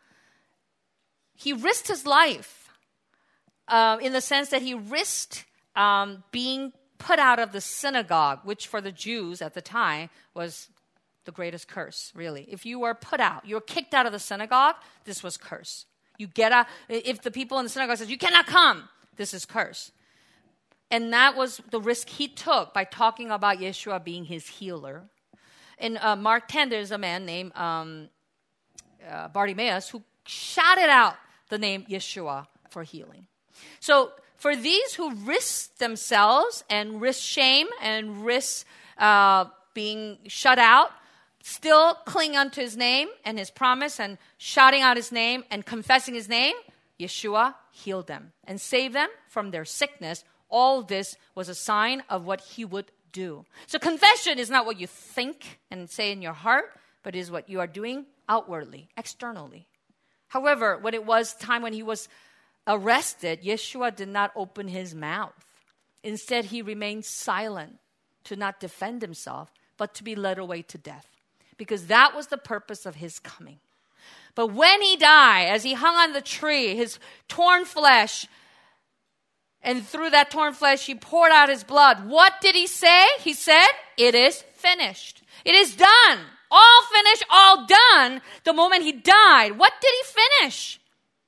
He risked his life uh, in the sense that he risked um, being put out of the synagogue, which for the Jews at the time was the greatest curse, really. If you were put out, you were kicked out of the synagogue, this was curse. You get out, if the people in the synagogue says, you cannot come, this is curse. And that was the risk he took by talking about Yeshua being his healer. In uh, Mark ten, there's a man named um, uh, Bartimaeus who shouted out the name Yeshua for healing. So for these who risk themselves and risk shame and risk uh, being shut out, still cling unto his name and his promise and shouting out his name and confessing his name, Yeshua healed them and saved them from their sickness. All this was a sign of what he would do. So confession is not what you think and say in your heart, but is what you are doing outwardly, externally. However, when it was time when he was arrested, Yeshua did not open his mouth. Instead, he remained silent to not defend himself, but to be led away to death. Because that was the purpose of his coming. But when he died, as he hung on the tree, his torn flesh, and through that torn flesh, he poured out his blood. What did he say? He said, it is finished. It is done. All finished, all done. The moment he died, what did he finish?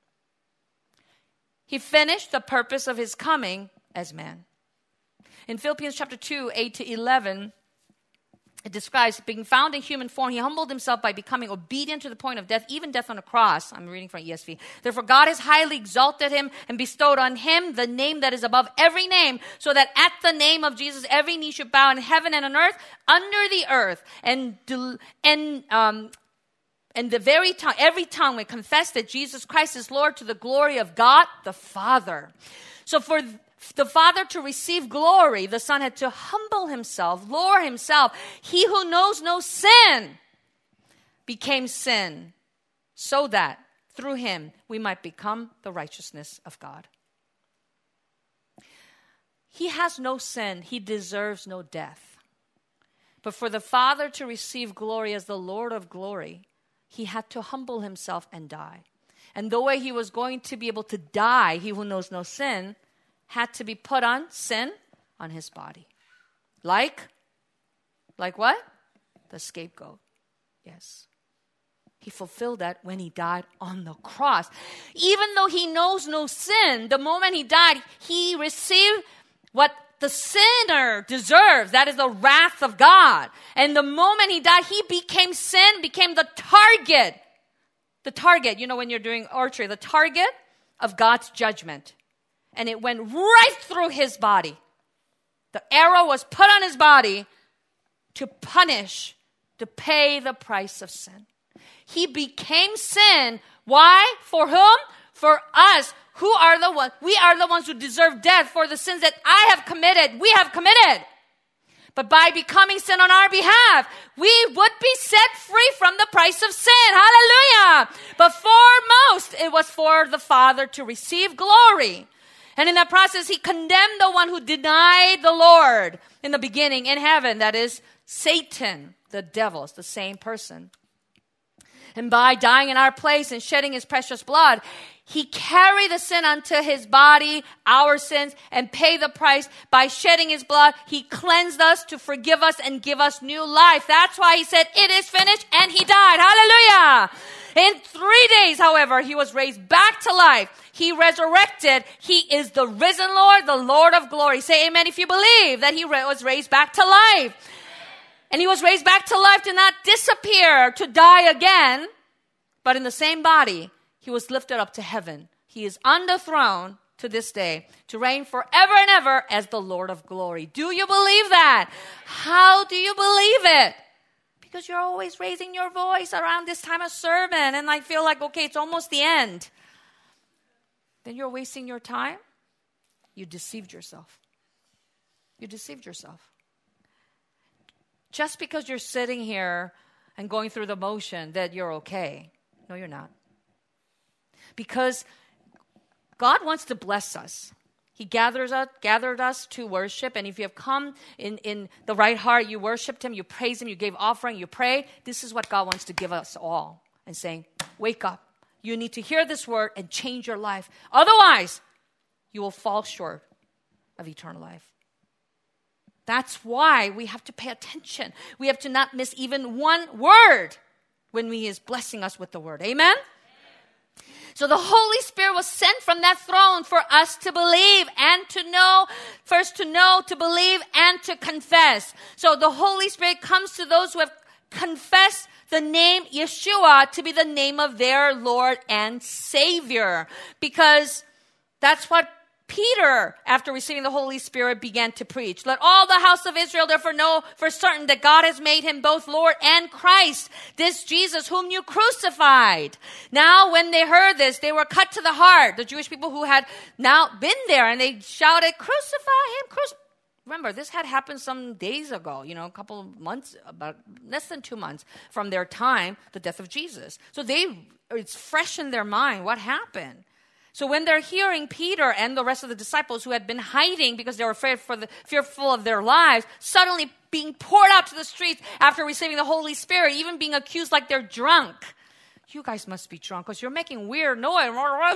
He finished the purpose of his coming as man. In Philippians chapter two, eight to eleven, it describes being found in human form. He humbled himself by becoming obedient to the point of death, even death on a cross. I'm reading from E S V. Therefore, God has highly exalted him and bestowed on him the name that is above every name, so that at the name of Jesus, every knee should bow in heaven and on earth, under the earth, and and um, and the very tongue, every tongue will confess that Jesus Christ is Lord to the glory of God the Father. So for the Father to receive glory, the Son had to humble himself, lower himself. He who knows no sin became sin, so that through him we might become the righteousness of God. He has no sin. He deserves no death. But for the Father to receive glory as the Lord of glory, he had to humble himself and die. And the way he was going to be able to die, he who knows no sin, had to be put on sin on his body. Like, like what? The scapegoat. Yes. He fulfilled that when he died on the cross. Even though he knows no sin, the moment he died, he received what the sinner deserves. That is the wrath of God. And the moment he died, he became sin, became the target. The target, you know, when you're doing archery, the target of God's judgment. And it went right through his body. The arrow was put on his body to punish, to pay the price of sin. He became sin. Why? For whom? For us. Who are the ones? We are the ones who deserve death for the sins that I have committed. We have committed. But by becoming sin on our behalf, we would be set free from the price of sin. Hallelujah. But foremost, it was for the Father to receive glory. And in that process, he condemned the one who denied the Lord in the beginning in heaven. That is Satan, the devil. It's the same person. And by dying in our place and shedding his precious blood, he carried the sin unto his body, our sins, and paid the price. By shedding his blood, he cleansed us to forgive us and give us new life. That's why he said, it is finished, and he died. Hallelujah. In three days, however, he was raised back to life. He resurrected. He is the risen Lord, the Lord of glory. Say amen if you believe that he was raised back to life. And he was raised back to life to not disappear, to die again, but in the same body, he was lifted up to heaven. He is on the throne to this day to reign forever and ever as the Lord of glory. Do you believe that? How do you believe it? Because you're always raising your voice around this time of sermon, and I feel like, okay, it's almost the end. Then you're wasting your time. You deceived yourself. You deceived yourself. Just because you're sitting here and going through the motion that you're okay. No, you're not. Because God wants to bless us. He gathers us, gathered us to worship. And if you have come in, in the right heart, you worshiped him, you praised him, you gave offering, you prayed. This is what God wants to give us all. And saying, wake up. You need to hear this word and change your life. Otherwise, you will fall short of eternal life. That's why we have to pay attention. We have to not miss even one word when He is blessing us with the word. Amen? So the Holy Spirit was sent from that throne for us to believe and to know, first to know, to believe, and to confess. So the Holy Spirit comes to those who have confessed the name Yeshua to be the name of their Lord and Savior. Because that's what Peter, after receiving the Holy Spirit, began to preach. Let all the house of Israel therefore know for certain that God has made him both Lord and Christ, this Jesus whom you crucified. Now, when they heard this, they were cut to the heart. The Jewish people who had now been there, and they shouted, crucify him, crucify. Remember, this had happened some days ago, you know, a couple of months, about less than two months from their time, the death of Jesus. So they, it's fresh in their mind what happened. So when they're hearing Peter and the rest of the disciples who had been hiding because they were afraid for the, fearful of their lives, suddenly being poured out to the streets after receiving the Holy Spirit, even being accused like they're drunk. You guys must be drunk because you're making weird noise.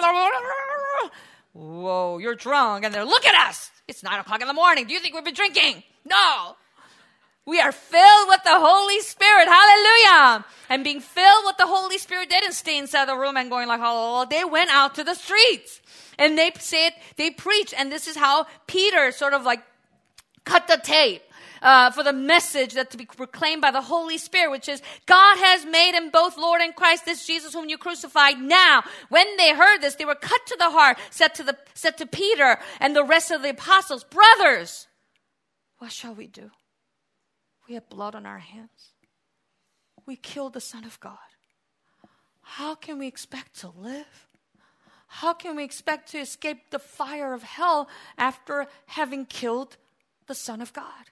Whoa, you're drunk. And they're, look at us. It's nine o'clock in the morning. Do you think we've been drinking? No. We are filled with the Holy Spirit. Hallelujah. And being filled with the Holy Spirit, they didn't stay inside the room and going like, oh, they went out to the streets. And they said, they preached. And this is how Peter sort of like cut the tape uh, for the message that to be proclaimed by the Holy Spirit, which is, God has made him both Lord and Christ, this Jesus whom you crucified. Now, when they heard this, they were cut to the heart, said to, the, said to Peter and the rest of the apostles, brothers, what shall we do? We have blood on our hands. We killed the Son of God. How can we expect to live? How can we expect to escape the fire of hell after having killed the Son of God?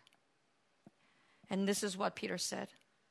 And this is what Peter said.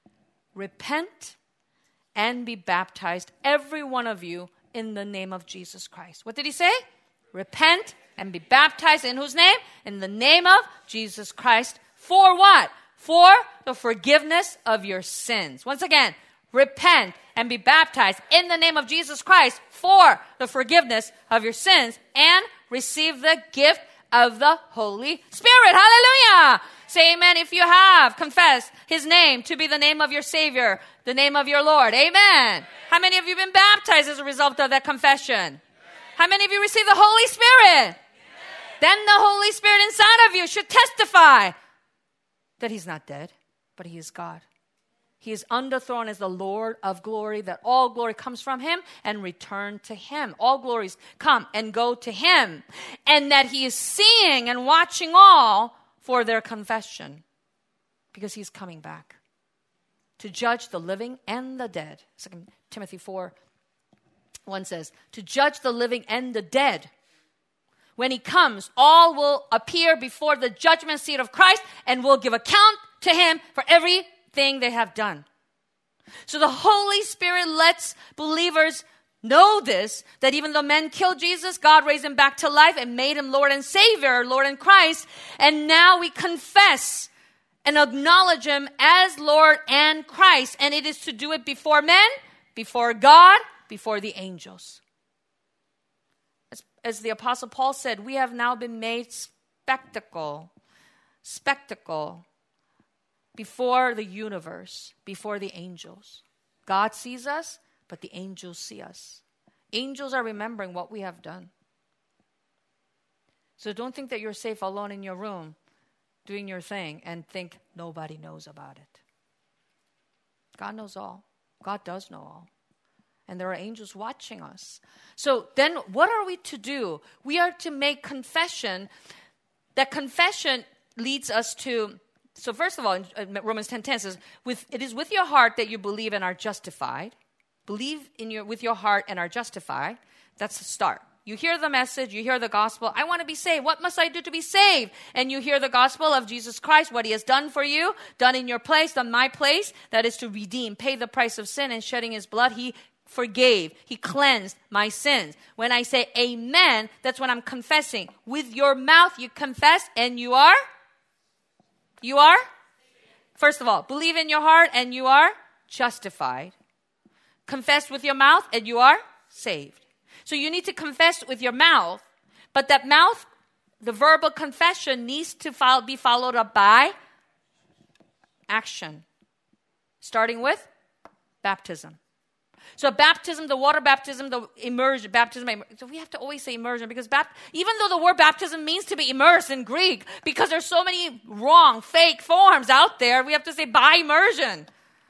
Repent and be baptized, every one of you, in the name of Jesus Christ. What did he say? Repent and be baptized in whose name? In the name of Jesus Christ. For what? For the forgiveness of your sins. Once again, repent and be baptized in the name of Jesus Christ for the forgiveness of your sins and receive the gift of the Holy Spirit. Hallelujah! Say amen if you have confessed his name to be the name of your Savior, the name of your Lord. Amen. Amen. How many of you have been baptized as a result of that confession? Amen. How many of you received the Holy Spirit? Amen. Then the Holy Spirit inside of you should testify that he's not dead, but he is God. He is on the throne as the Lord of glory, that all glory comes from him and return to him. All glories come and go to him. And that he is seeing and watching all for their confession, because he's coming back to judge the living and the dead. Second Timothy four one says, to judge the living and the dead. When he comes, all will appear before the judgment seat of Christ and will give account to him for everything they have done. So the Holy Spirit lets believers know this, that even though men killed Jesus, God raised him back to life and made him Lord and Savior, Lord and Christ. And now we confess and acknowledge him as Lord and Christ. And it is to do it before men, before God, before the angels. As the Apostle Paul said, we have now been made spectacle, spectacle before the universe, before the angels. God sees us, but the angels see us. Angels are remembering what we have done. So don't think that you're safe alone in your room doing your thing and think nobody knows about it. God knows all. God does know all. And there are angels watching us. So then what are we to do? We are to make confession. That confession leads us to, so first of all, in Romans ten ten says, with, it is with your heart that you believe and are justified. Believe in your with your heart and are justified. That's the start. You hear the message, you hear the gospel. I want to be saved. What must I do to be saved? And you hear the gospel of Jesus Christ, what he has done for you, done in your place, done my place. That is to redeem, pay the price of sin, and shedding his blood, he forgave. He cleansed my sins. When I say amen, that's when I'm confessing. With your mouth you confess and you are? You are? First of all, believe in your heart and you are justified. Confess with your mouth and you are saved. So you need to confess with your mouth, but that mouth the verbal confession needs to follow, be followed up by action, starting with baptism. So baptism, the water baptism, the immersion, baptism, so we have to always say immersion because bap- even though the word baptism means to be immersed in Greek, because there's so many wrong, fake forms out there, we have to say by immersion.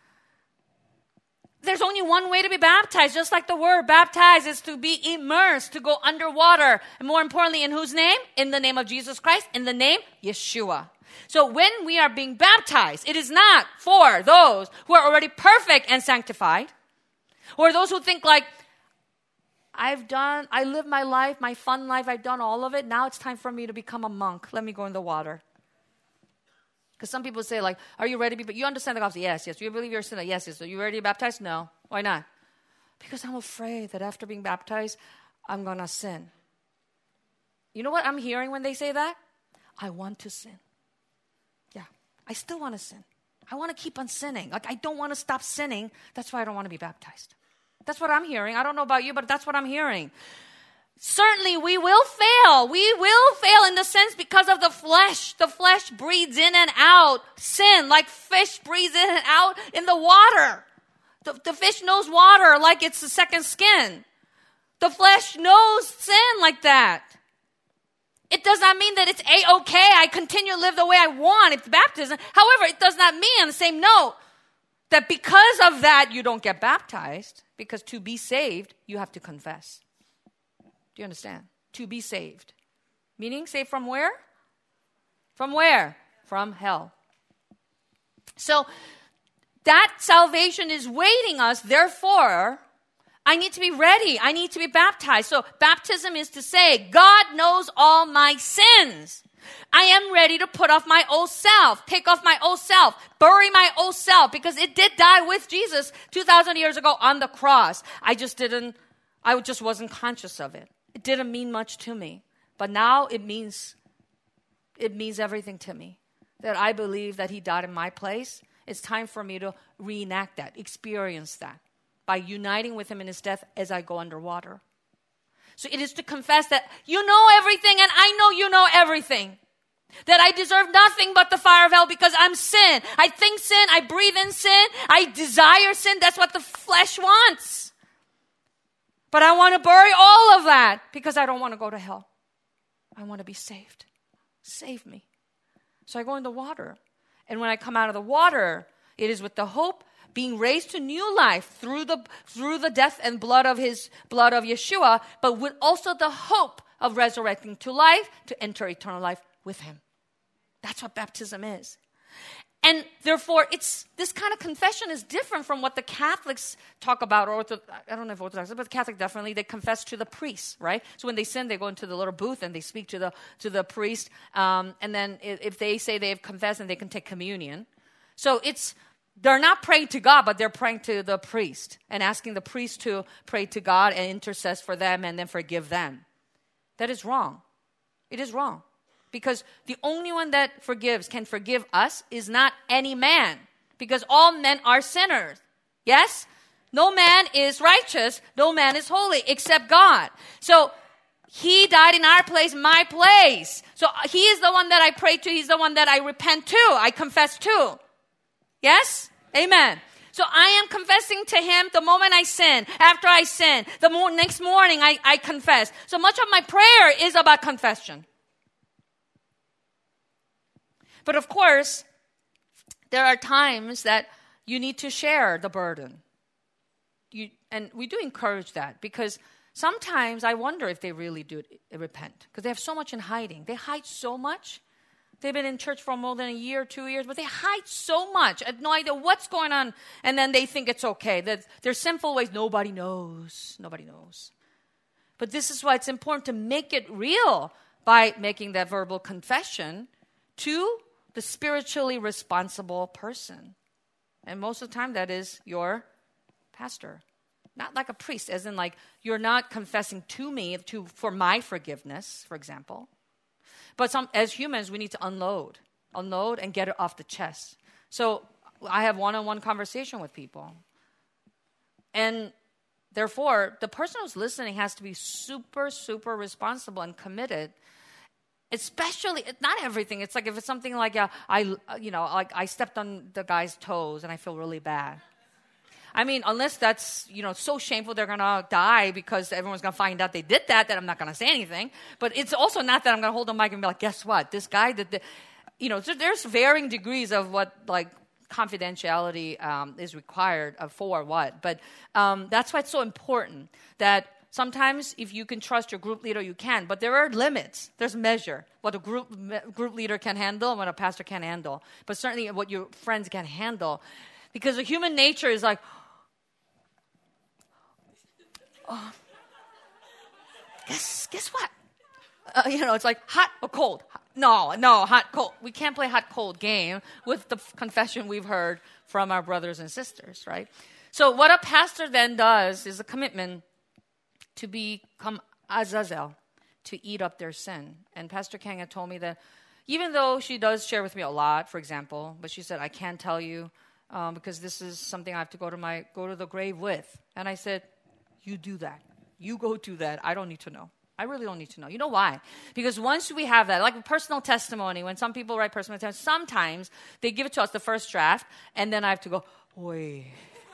There's only one way to be baptized, just like the word baptize is to be immersed, to go underwater. And more importantly, in whose name? In the name of Jesus Christ, in the name Yeshua. So when we are being baptized, it is not for those who are already perfect and sanctified, or those who think like, I've done, I lived my life, my fun life, I've done all of it. Now it's time for me to become a monk. Let me go in the water. Because some people say like, are you ready to be, you understand the gospel? Yes, yes. You believe you're a sinner? Yes, yes. Are you ready to be baptized? No. Why not? Because I'm afraid that after being baptized, I'm going to sin. You know what I'm hearing when they say that? I want to sin. Yeah, I still want to sin. I want to keep on sinning. Like I don't want to stop sinning. That's why I don't want to be baptized. That's what I'm hearing. I don't know about you, but that's what I'm hearing. Certainly we will fail. We will fail in the sense because of the flesh. The flesh breathes in and out sin like fish breathes in and out in the water. The, the fish knows water like it's the second skin. The flesh knows sin like that. It does not mean that it's A-okay. I continue to live the way I want. It's baptism. However, it does not mean on the same note that because of that you don't get baptized. Because to be saved, you have to confess. Do you understand? To be saved. Meaning saved from where? From where? From hell. So that salvation is waiting us. Therefore, I need to be ready. I need to be baptized. So baptism is to say, God knows all my sins. I am ready to put off my old self, take off my old self, bury my old self, because it did die with Jesus two thousand years ago on the cross. I just didn't, I just wasn't conscious of it. It didn't mean much to me. But now it means, it means everything to me. That I believe that he died in my place. It's time for me to reenact that, experience that, by uniting with him in his death as I go underwater. So it is to confess that you know everything and I know you know everything. That I deserve nothing but the fire of hell because I'm sin. I think sin, I breathe in sin, I desire sin. That's what the flesh wants. But I want to bury all of that because I don't want to go to hell. I want to be saved. Save me. So I go in the water. And when I come out of the water, it is with the hope being raised to new life through the through the death and blood of his blood of Yeshua, but with also the hope of resurrecting to life to enter eternal life with him. That's what baptism is. And therefore, it's this kind of confession is different from what the Catholics talk about, or ortho, I don't know if Orthodox, but the Catholic definitely, they confess to the priest, right? So when they sin, they go into the little booth and they speak to the to the priest. Um, and then if they say they have confessed, then they can take communion. So it's, they're not praying to God, but they're praying to the priest and asking the priest to pray to God and intercede for them and then forgive them. That is wrong. It is wrong. Because the only one that forgives, can forgive us, is not any man. Because all men are sinners. Yes? No man is righteous. No man is holy except God. So he died in our place, my place. So he is the one that I pray to. He's the one that I repent to. I confess to. Yes? Amen. So I am confessing to him the moment I sin, after I sin. The mo- next morning I, I confess. So much of my prayer is about confession. But of course, there are times that you need to share the burden. You, and we do encourage that because sometimes I wonder if they really do repent because they have so much in hiding. They hide so much. They've been in church for more than a year, two years, but they hide so much. I have no idea what's going on. And then they think it's okay. That their sinful ways, nobody knows. Nobody knows. But this is why it's important to make it real by making that verbal confession to the spiritually responsible person. And most of the time that is your pastor. Not like a priest, as in like you're not confessing to me to for my forgiveness, for example. But some as humans, we need to unload. Unload and get it off the chest. So I have one-on-one conversation with people. And therefore, the person who's listening has to be super, super responsible and committed. Especially, not everything. It's like if it's something like, uh, I, you know, like I stepped on the guy's toes and I feel really bad. I mean, unless that's, you know, so shameful they're going to die because everyone's going to find out they did that, then I'm not going to say anything. But it's also not that I'm going to hold the mic and be like, guess what? This guy did the, you know, so there's varying degrees of what, like, confidentiality um, is required for what. But um, that's why it's so important that sometimes if you can trust your group leader, you can. But there are limits. There's measure. What a group group leader can handle and what a pastor can handle. But certainly what your friends can handle. Because the human nature is like, oh, guess, guess what? Uh, you know, it's like hot or cold. No, no, hot, cold. We can't play hot, cold game with the f- confession we've heard from our brothers and sisters, right? So what a pastor then does is a commitment to become Azazel, to eat up their sin. And Pastor Kang had told me that even though she does share with me a lot, for example, but she said, I can't tell you um, because this is something I have to go to my go to the grave with. And I said, you do that. You go do that. I don't need to know. I really don't need to know. You know why? Because once we have that, like a personal testimony, when some people write personal testimony, sometimes they give it to us, the first draft, and then I have to go, oi,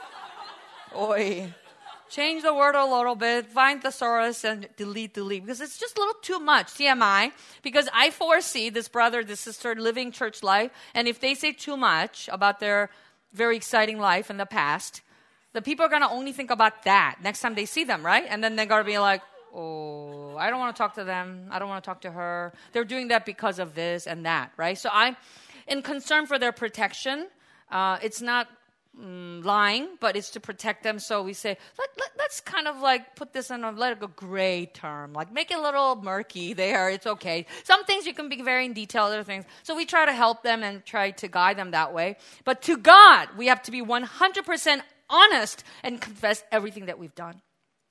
oi. Change the word a little bit, find thesaurus, and delete, delete. Because it's just a little too much, T M I. Because I foresee this brother, this sister living church life, and if they say too much about their very exciting life in the past, the people are going to only think about that next time they see them, right? And then they're going to be like, oh, I don't want to talk to them. I don't want to talk to her. They're doing that because of this and that, right? So I'm in concern for their protection. Uh, it's not Mm, lying, but it's to protect them. So we say, let, let, let's kind of like put this in a, let it go gray term, like make it a little murky there. It's okay. Some things you can be very in detail, other things. So we try to help them and try to guide them that way. But to God, we have to be one hundred percent honest and confess everything that we've done.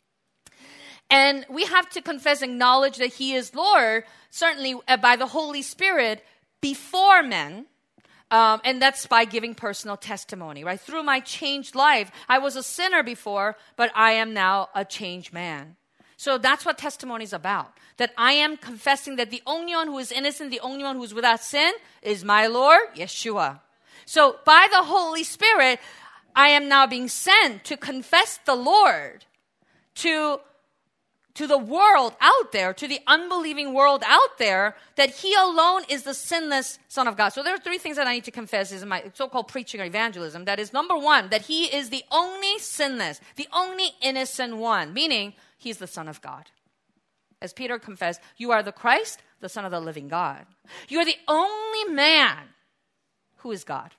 And we have to confess, acknowledge that He is Lord, certainly uh, by the Holy Spirit before men. Um, and that's by giving personal testimony, right? Through my changed life, I was a sinner before, but I am now a changed man. So that's what testimony is about. That I am confessing that the only one who is innocent, the only one who is without sin is my Lord, Yeshua. So by the Holy Spirit, I am now being sent to confess the Lord to to the world out there, to the unbelieving world out there, that He alone is the sinless Son of God. So there are three things that I need to confess is my so-called preaching or evangelism. That is, number one, that He is the only sinless, the only innocent one, meaning He's the Son of God. As Peter confessed, you are the Christ, the Son of the living God. You are the only man who is God.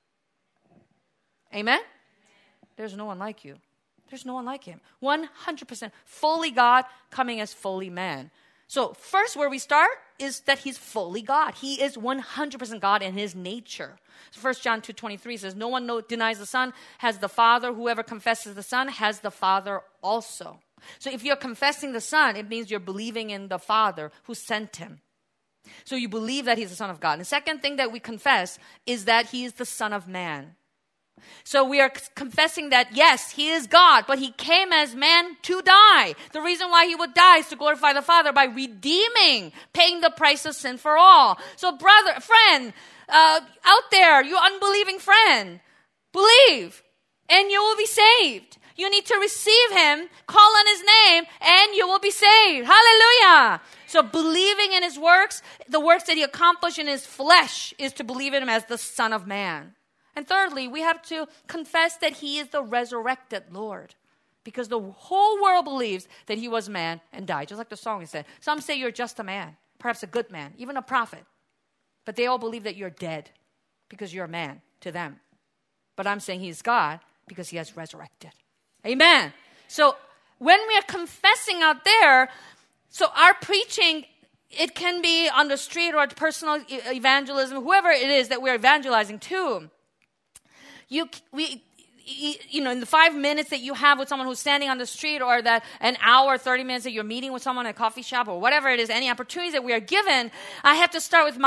Amen? There's no one like you. There's no one like Him. one hundred percent fully God coming as fully man. So first where we start is that He's fully God. He is one hundred percent God in His nature. First John two twenty-three says, no one denies the Son, has the Father. Whoever confesses the Son has the Father also. So if you're confessing the Son, it means you're believing in the Father who sent Him. So you believe that He's the Son of God. And the second thing that we confess is that He is the Son of Man. So we are confessing that, yes, He is God, but He came as man to die. The reason why He would die is to glorify the Father by redeeming, paying the price of sin for all. So brother, friend, uh, out there, you unbelieving friend, believe and you will be saved. You need to receive Him, call on His name, and you will be saved. Hallelujah. So believing in His works, the works that He accomplished in His flesh, is to believe in Him as the Son of Man. And thirdly, we have to confess that He is the resurrected Lord. Because the whole world believes that He was man and died. Just like the song said. Some say you're just a man. Perhaps a good man. Even a prophet. But they all believe that you're dead. Because you're a man to them. But I'm saying He's God because He has resurrected. Amen. So when we are confessing out there, so our preaching, it can be on the street or personal evangelism, whoever it is that we're evangelizing to. You, we, you know, in the five minutes that you have with someone who's standing on the street, or that an hour, thirty minutes that you're meeting with someone at a coffee shop, or whatever it is, any opportunities that we are given, I have to start with my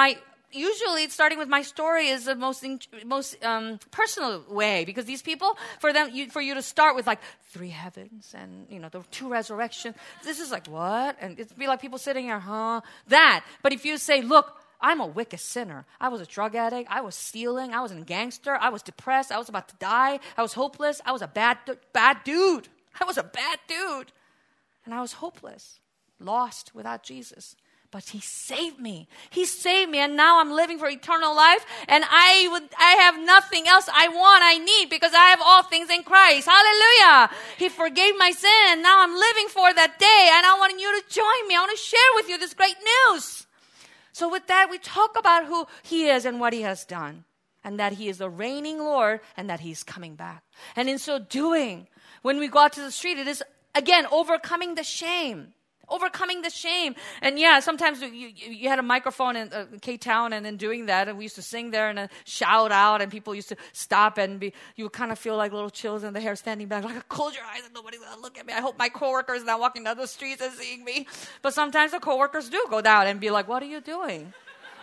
usually starting with my story is the most most um, personal way, because these people, for them, you, for you to start with like three heavens and, you know, the two resurrections, this is like, what? And it'd be like people sitting here, huh? That. But if you say, look, I'm a wicked sinner. I was a drug addict. I was stealing. I was a gangster. I was depressed. I was about to die. I was hopeless. I was a bad, bad dude. I was a bad dude. And I was hopeless, lost without Jesus. But he saved me. He saved me, and now I'm living for eternal life, and I would I have nothing else I want, I need, because I have all things in Christ. Hallelujah. He forgave my sin, and now I'm living for that day, and I want you to join me. I want to share with you this great news. So with that, we talk about who he is and what he has done, and that he is the reigning Lord, and that he's coming back. And in so doing, when we go out to the street, it is, again, overcoming the shame. Overcoming the shame. And yeah, sometimes you, you, you had a microphone in uh, K-Town, and then doing that, and we used to sing there and uh, shout out, and people used to stop, and be, you would kind of feel like little children in the hair standing back, like, close your eyes and nobody's going to look at me. I hope my coworker is not walking down the streets and seeing me. But sometimes the coworkers do go down and be like, what are you doing?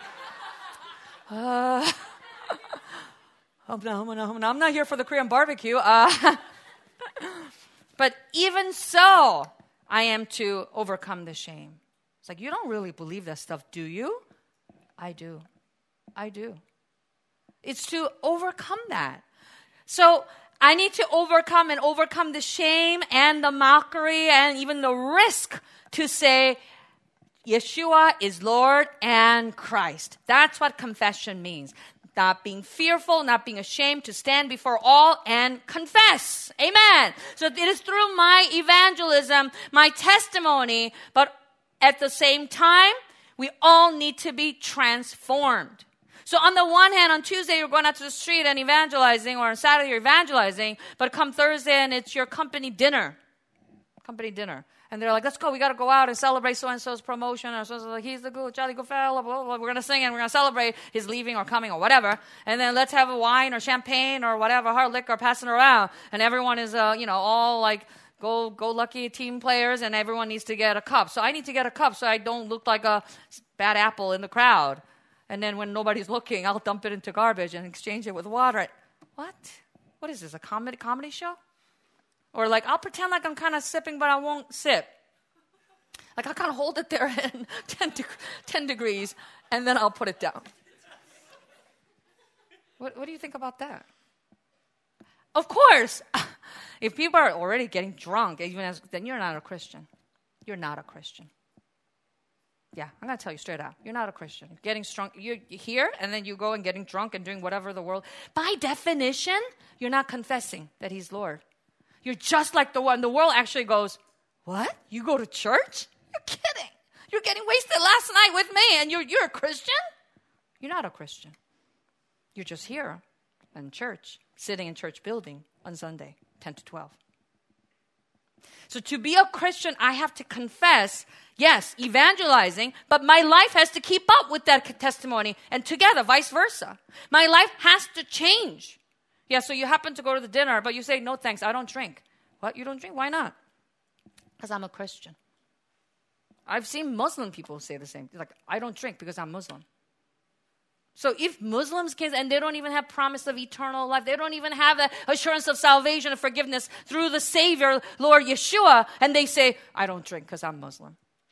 uh, I'm, not, I'm, not, I'm not here for the Korean barbecue. Uh, but even so, I am to overcome the shame. It's like, you don't really believe that stuff, do you? I do. I do. It's to overcome that. So I need to overcome and overcome the shame and the mockery and even the risk to say, Yeshua is Lord and Christ. That's what confession means. Not being fearful, not being ashamed, to stand before all and confess. Amen. So it is through my evangelism, my testimony, but at the same time, we all need to be transformed. So on the one hand, on Tuesday, you're going out to the street and evangelizing, or on Saturday, you're evangelizing, but come Thursday and it's your company dinner. Company dinner. And they're like, let's go. We got to go out and celebrate so-and-so's promotion. Or so-and-so, like, he's the good, jolly good fellow. Blah, blah, blah. We're going to sing and we're going to celebrate his leaving or coming or whatever. And then let's have a wine or champagne or whatever, hard liquor, passing around. And everyone is, uh, you know, all like go, go lucky team players, and everyone needs to get a cup. So I need to get a cup so I don't look like a bad apple in the crowd. And then when nobody's looking, I'll dump it into garbage and exchange it with water. What? What is this, a comedy comedy show? Or like, I'll pretend like I'm kind of sipping, but I won't sip. Like, I'll kind of hold it there at ten, de- ten degrees, and then I'll put it down. What, what do you think about that? Of course, if people are already getting drunk, even as, then you're not a Christian. You're not a Christian. Yeah, I'm going to tell you straight out. You're not a Christian. Getting drunk, you're here, and then you go and getting drunk and doing whatever the world. By definition, you're not confessing that he's Lord. You're just like the one. The world actually goes, what? You go to church? You're kidding. You're getting wasted last night with me, and you're you're a Christian? You're not a Christian. You're just here in church, sitting in church building on Sunday, ten to twelve. So to be a Christian, I have to confess, yes, evangelizing, but my life has to keep up with that testimony, and together, vice versa. My life has to change. Yeah, so you happen to go to the dinner, but you say, no thanks, I don't drink. What, you don't drink? Why not? Because I'm a Christian. I've seen Muslim people say the same. Like, I don't drink because I'm Muslim. So if Muslims can, and they don't even have promise of eternal life, they don't even have the assurance of salvation and forgiveness through the Savior, Lord Yeshua, and they say, I don't drink because I'm Muslim.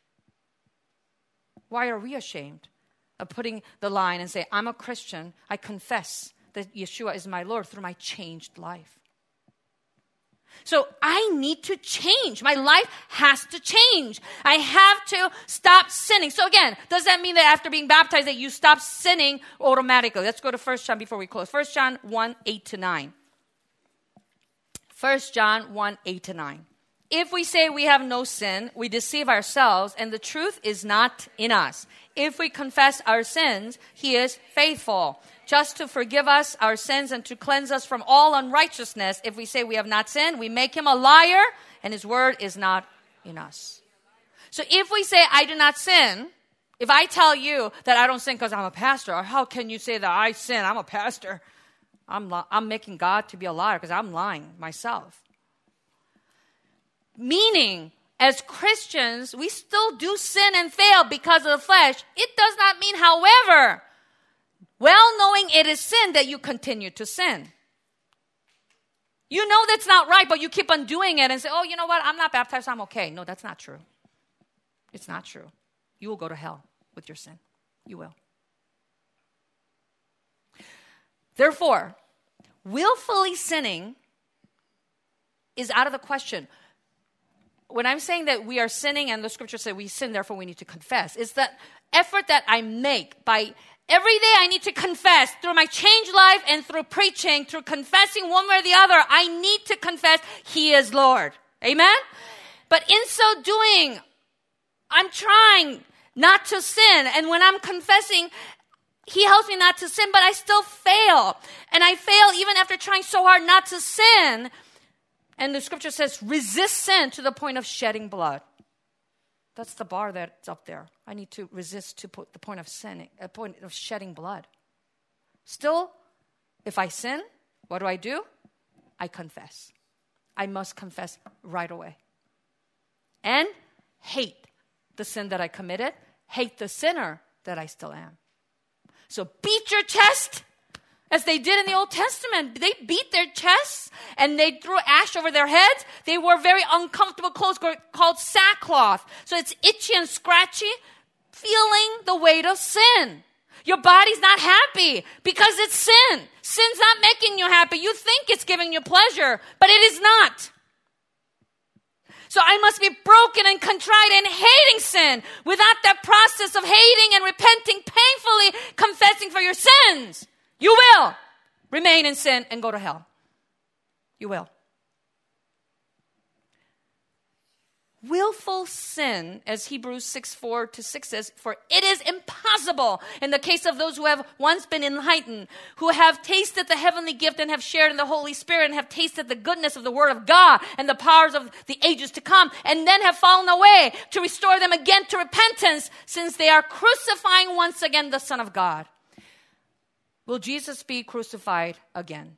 Why are we ashamed of putting the line and say, I'm a Christian, I confess that Yeshua is my Lord through my changed life? So I need to change. My life has to change. I have to stop sinning. So again, does that mean that after being baptized that you stop sinning automatically? Let's go to First John before we close. First John one, eight to nine. First John one, eight to nine. If we say we have no sin, we deceive ourselves, and the truth is not in us. If we confess our sins, he is faithful, just to forgive us our sins and to cleanse us from all unrighteousness. If we say we have not sinned, we make him a liar, and his word is not in us. So if we say I do not sin, if I tell you that I don't sin because I'm a pastor, or how can you say that I sin? I'm a pastor. I'm, li- I'm making God to be a liar because I'm lying myself. Meaning, as Christians, we still do sin and fail because of the flesh. It does not mean, however, well knowing it is sin that you continue to sin. You know that's not right, but you keep on doing it and say, oh, you know what? I'm not baptized, I'm okay. No, that's not true. It's not true. You will go to hell with your sin. You will. Therefore, willfully sinning is out of the question. When I'm saying that we are sinning and the scripture says we sin, therefore we need to confess, it's that effort that I make by every day I need to confess through my changed life and through preaching, through confessing one way or the other. I need to confess He is Lord. Amen? But in so doing, I'm trying not to sin. And when I'm confessing, He helps me not to sin, but I still fail. And I fail even after trying so hard not to sin. And the scripture says, resist sin to the point of shedding blood. That's the bar that's up there. I need to resist to put the point of sinning, a point of shedding blood. Still, if I sin, what do I do? I confess. I must confess right away. And hate the sin that I committed, hate the sinner that I still am. So beat your chest, as they did in the Old Testament. They beat their chests and they threw ash over their heads. They wore very uncomfortable clothes called sackcloth. So it's itchy and scratchy, feeling the weight of sin. Your body's not happy because it's sin. Sin's not making you happy. You think it's giving you pleasure, but it is not. So I must be broken and contrite and hating sin. Without that process of hating and repenting, painfully confessing for your sins, you will remain in sin and go to hell. You will. Willful sin, as Hebrews six, four to six says, for it is impossible in the case of those who have once been enlightened, who have tasted the heavenly gift and have shared in the Holy Spirit and have tasted the goodness of the Word of God and the powers of the ages to come, and then have fallen away, to restore them again to repentance, since they are crucifying once again the Son of God. Will Jesus be crucified again?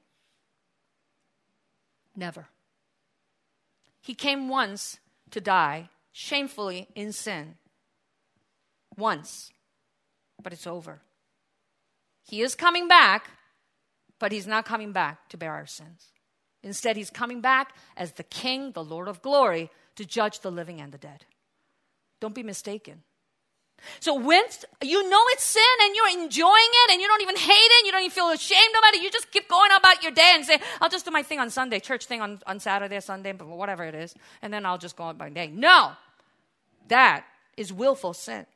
Never. He came once to die shamefully in sin. Once. But it's over. He is coming back, but He's not coming back to bear our sins. Instead, He's coming back as the King, the Lord of glory, to judge the living and the dead. Don't be mistaken. So when you know it's sin and you're enjoying it and you don't even hate it, you don't even feel ashamed about it, you just keep going about your day and say, I'll just do my thing on Sunday, church thing on, on Saturday, Sunday, whatever it is, and then I'll just go on my day. No, that is willful sin.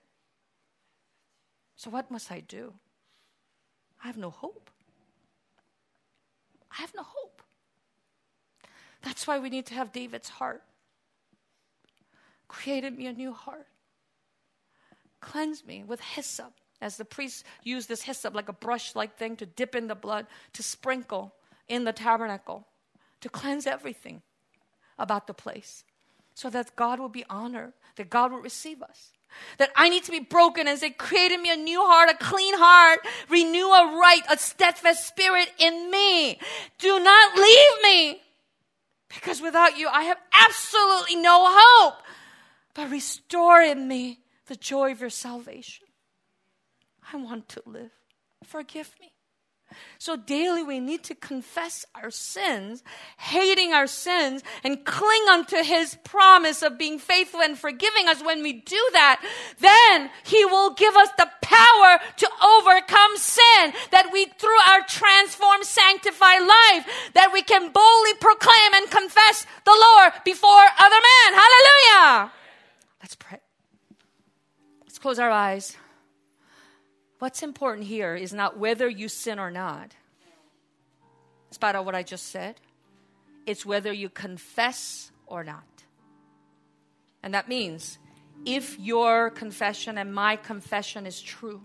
So what must I do? I have no hope. I have no hope. That's why we need to have David's heart. Created me a new heart. Cleanse me with hyssop, as the priests use this hyssop like a brush-like thing to dip in the blood, to sprinkle in the tabernacle, to cleanse everything about the place, so that God will be honored, that God will receive us. That I need to be broken and say, create in me a new heart, a clean heart, renew a right, a steadfast spirit in me. Do not leave me, because without you I have absolutely no hope, but restore in me the joy of your salvation. I want to live. Forgive me. So daily we need to confess our sins, hating our sins, and cling unto His promise of being faithful and forgiving us. When we do that, then He will give us the power to overcome sin, that we, through our transformed, sanctified life, that we can boldly proclaim and confess the Lord before other men. Hallelujah! Let's pray. Let's close our eyes. What's important here is not whether you sin or not. In spite of what I just said, it's whether you confess or not. And that means if your confession and my confession is true,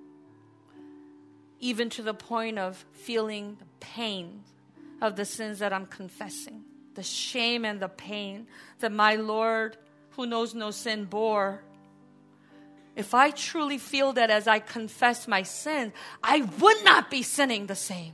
even to the point of feeling the pain of the sins that I'm confessing, the shame and the pain that my Lord, who knows no sin, bore. If I truly feel that as I confess my sin, I would not be sinning the same.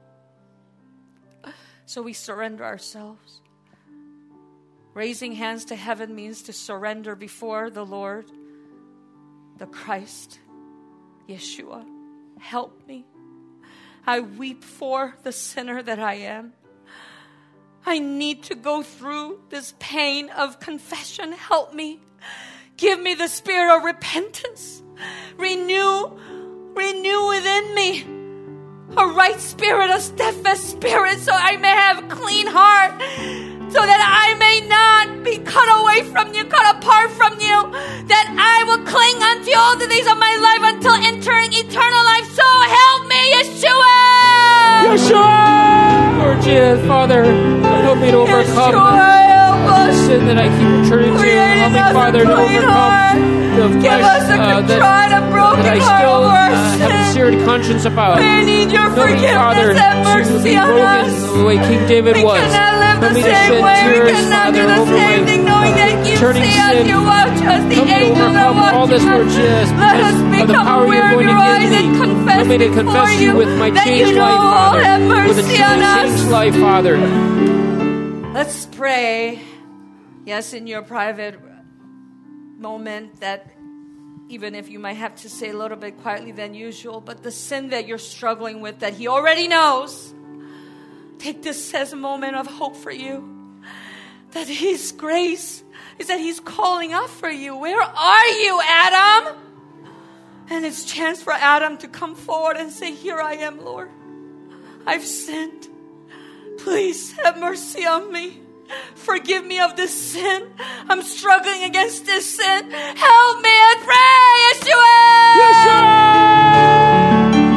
So we surrender ourselves. Raising hands to heaven means to surrender before the Lord, the Christ, Yeshua. help me. I weep for the sinner that I am. I need to go through this pain of confession. Help me. Give me the spirit of repentance. Renew, renew within me a right spirit, a steadfast spirit, so I may have a clean heart, so that I may not be cut away from you, cut apart from you, that I will cling unto you all the days of my life until entering eternal life. So help me, Yeshua! Yeshua! Lord Jesus, Father, help me to overcome the sin that I keep returning to. Help me, Father, to overcome the flesh uh, that, that I still uh, have a seared conscience about. I need your Help me, Father, to be broken the way King David we was. Help me to shed tears, Father, over my uh, turning sin. Help me to overcome all this, Lord Jesus, because of the power you're going to give me. Help me to confess you with my changed life, Father, with a truly changed life, Father. Let's pray. Yes, in your private moment, that even if you might have to say a little bit quietly than usual, but the sin that you're struggling with that He already knows, take this as a moment of hope for you. That His grace is that He's calling out for you. Where are you, Adam? And it's a chance for Adam to come forward and say, here I am, Lord. I've sinned. Please have mercy on me. Forgive me of this sin. I'm struggling against this sin. Help me, I pray, Yeshua! Yeshua!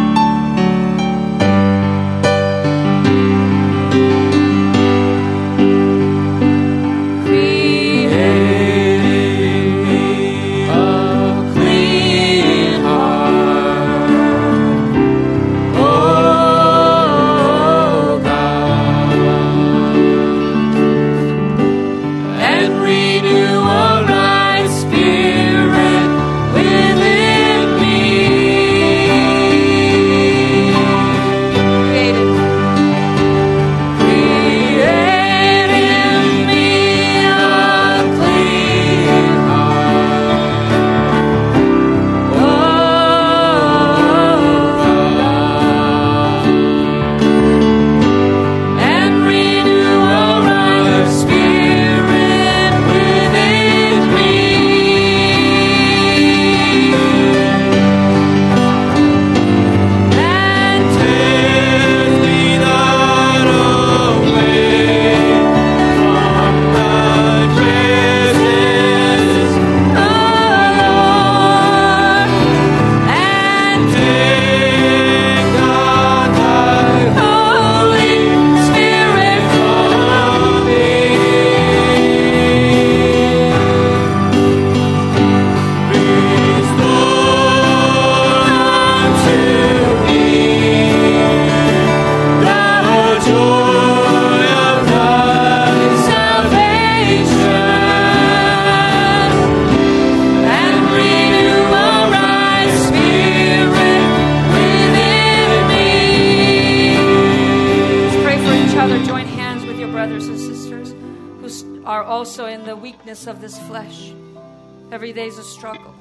Of this flesh. Every day is a struggle.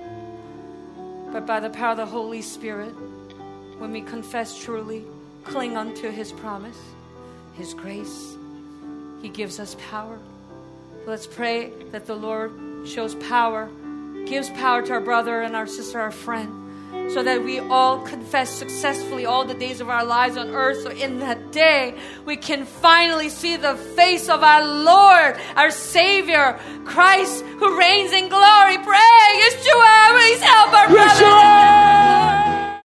But by the power of the Holy Spirit, when we confess truly, cling unto His promise, His grace, He gives us power. Let's pray that the Lord shows power, gives power to our brother and our sister, our friend, so that we all confess successfully all the days of our lives on earth. So in that day, we can finally see the face of our Lord, our Savior, Christ, who reigns in glory. Pray, Yeshua,